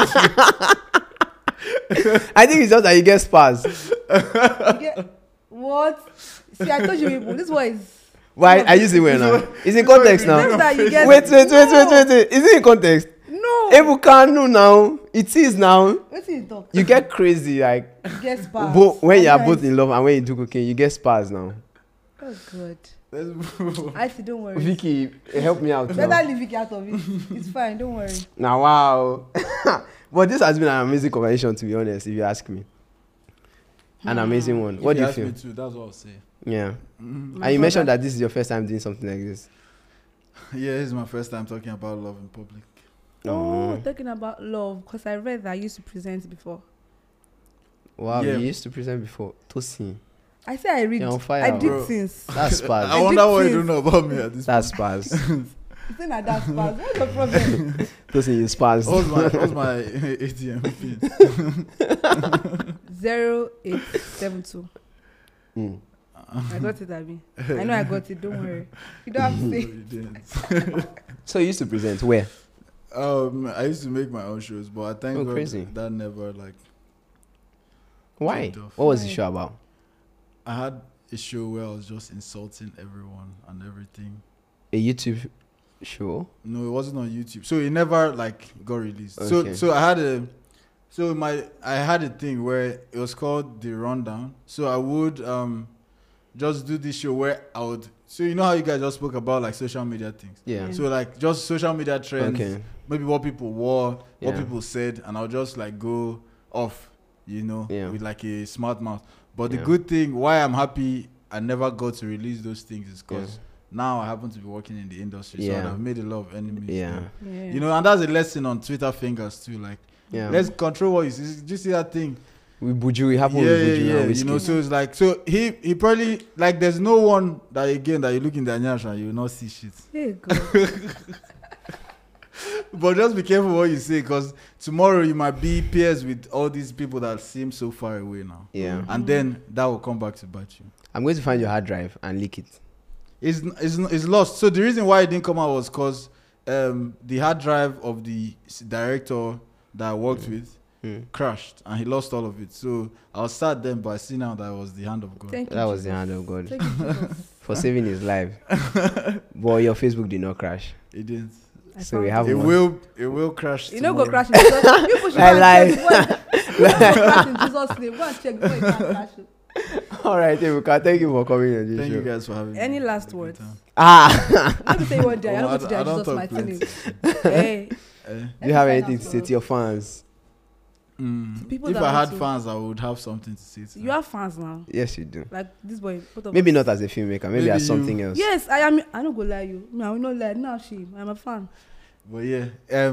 A: I think it's just that you get spars.
B: You get- what? See, I told you people. This one is.
A: Why? I use it well now. It's in context now.
B: Just that you get.
A: Wait.
B: No.
A: Is it in context?
B: No.
A: Ebuka, no now. It is now.
B: What is talk?
A: You get crazy like
B: You get spars.
A: when you are
B: Sometimes-
A: both in love and when you do cocaine, you get spars now.
B: Oh good.
D: Let's move.
B: I see. Don't worry.
A: Vicky, help me out
B: Better
A: now.
B: leave Vicky out of it. It's fine. Don't worry.
A: Now, wow. But this has been an amazing conversation, to be honest, if you ask me. An amazing one. What do you
D: ask
A: feel?
D: Me too, that's what I'll say.
A: Yeah.
D: Mm.
A: And you mentioned that this is your first time doing something like this.
D: Yeah, this is my first time talking about love in public.
B: Oh, talking about love, because I read that I used to present before.
A: Wow,
D: Yeah.
A: you used to present before. Tosin.
B: I say I read.
A: You're on fire,
B: I did
D: bro.
B: things.
A: That's spars.
D: I wonder what you
B: did
D: don't know about me at this
A: That's spars.
B: You think that that's spars? What's the problem?
A: Tosin, you spars.
D: What's my ATM pin?
B: 0872.
A: Mm.
B: I got it, Abby. I know I got it. Don't worry. You don't have to
D: No,
B: say.
D: you didn't.
A: So you used to present where?
D: I used to make my own shows, but I thank
A: Oh,
D: God
A: crazy.
D: that never like.
A: Why?
D: Took off.
A: What was the
B: Why?
A: show about?
D: I had a show where I was just insulting everyone and everything.
A: A YouTube show?
D: No, it wasn't on YouTube, so it never like got released.
A: Okay.
D: So I had a thing where it was called The Rundown. So I would just do this show where I would. So you know how you guys just spoke about like social media things.
A: Yeah.
B: Yeah.
D: So like just social media trends,
A: Okay.
D: maybe what people wore, what
A: Yeah.
D: people said, and I'll just like go off,
A: Yeah.
D: with like a smart mouth. But the
A: Yeah.
D: good thing, why I'm happy I never got to release those things is because
A: Yeah.
D: now I happen to be working in the industry,
A: Yeah.
D: so I've made a lot of enemies.
A: Yeah.
D: there.
B: Yeah.
D: You know, and that's a lesson on Twitter fingers too. Like,
A: Yeah.
D: let's control what you see. Did you see that thing?
A: With Buju, it happened with Buju and
D: You
A: Whiskey.
D: know, so it's like, so he probably like, there's no one that again that you look in the nyash and you will not see shit.
B: There you go.
D: But just be careful what you say, because tomorrow you might be peers with all these people that seem so far away now,
A: Yeah.
D: and then that will come back to bite you.
A: I'm going to find your hard drive and leak it.
D: It's lost. So the reason why it didn't come out was because the hard drive of the director that I worked with, crashed and he lost all of it. So I was sad then, but I see now that it was the hand of God.
B: Thank you.
A: That was
B: Jesus.
A: the hand of God
B: Thank you, Jesus.
A: for saving his life. But your Facebook did not crash.
D: It didn't.
B: I
A: So we
B: found
A: have
B: it.
D: It will crash.
B: You know, go
D: tomorrow.
B: crash in Jesus. People should
A: I
B: go
A: lied.
B: and check. Go and crash in Jesus' name. Go and check before you can crash.
A: All right, Ebuka, thank you for coming on this
D: Thank
A: show.
D: you guys for having me.
B: Any
D: Had a
B: last
D: good
B: words?
D: time.
B: Let me say one day. I
D: Oh,
B: don't go to
D: I don't
B: Jesus, my
D: talk plenty.
B: name. Hey.
A: Do you have anything to say to your fans?
B: People
D: If
B: that
D: I
B: want
D: had
B: to-
D: fans, I would have something to say to them.
B: You have fans now.
A: Yes, you do.
B: Like this boy. Both of
A: Maybe
B: us.
A: not as a filmmaker, maybe
D: Maybe
A: as
D: you-
A: something else.
B: Yes, I am. I don't go lie you. No, I will not lie. No shame. I'm a fan.
D: But yeah,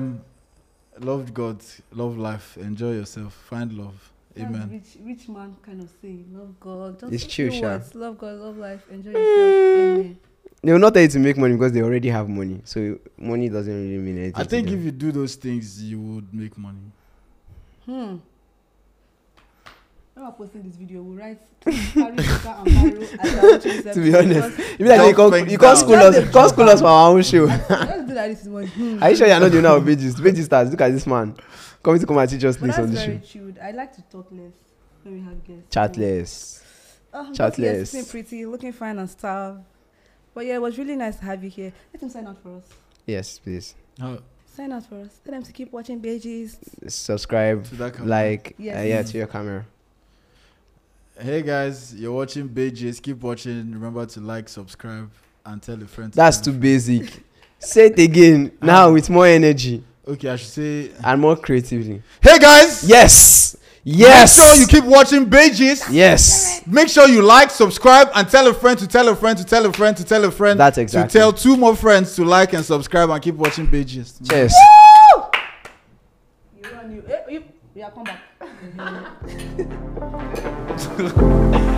D: love God, love life, enjoy yourself, find love.
B: That's
D: Amen.
B: rich man kind of say. Love God. Just
A: It's
B: a
A: true,
B: few
A: Sha.
B: words. Love God. Love life. Enjoy yourself. Amen.
A: They will not tell you to make money because they already have money. So money doesn't really mean anything.
D: I think
A: to
D: if
A: them.
D: you do those things, you would make money.
B: When we're posting this video, we'll write carry Luka and Mario as we are watching this
A: To be
B: episode
A: honest,
B: because
A: you be like,
D: Don't
A: you
D: think
A: can't
D: down.
A: school us, can't school us for our own show.
B: let's do like this one.
A: Are you sure you're not doing that with Pages? Pages stars. Look at this man coming to come and teach us
B: But
A: things
B: that's
A: on the
B: very
A: show.
B: chilled. I like to talk less when we have guests.
A: Chatless.
B: Chatless.
A: Chatless.
B: Looking pretty, looking fine and stuff. But yeah, it was really nice to have you here. Let him sign out for us.
A: Yes, please.
B: Sign out for us. Tell them to keep watching Beijis.
A: Subscribe,
D: To that camera.
A: like,
B: Yes.
A: yeah, to your camera.
D: Hey guys, you're watching Beijis. Keep watching. Remember to like, subscribe, and tell a friend. to
A: That's
D: tell
A: too
D: a friend.
A: basic. Say it again now with more energy
D: Okay, I should say.
A: and more creatively.
D: Hey guys.
A: Yes. Yes.
D: Make sure you keep watching Beijis.
A: Yes.
D: Make sure you like, subscribe, and tell a friend to tell a friend to tell a friend to tell a friend.
A: That's exactly.
D: To tell 2 more friends to like and subscribe and keep watching Beijis.
A: Cheers.
B: You run you. Yeah, come back.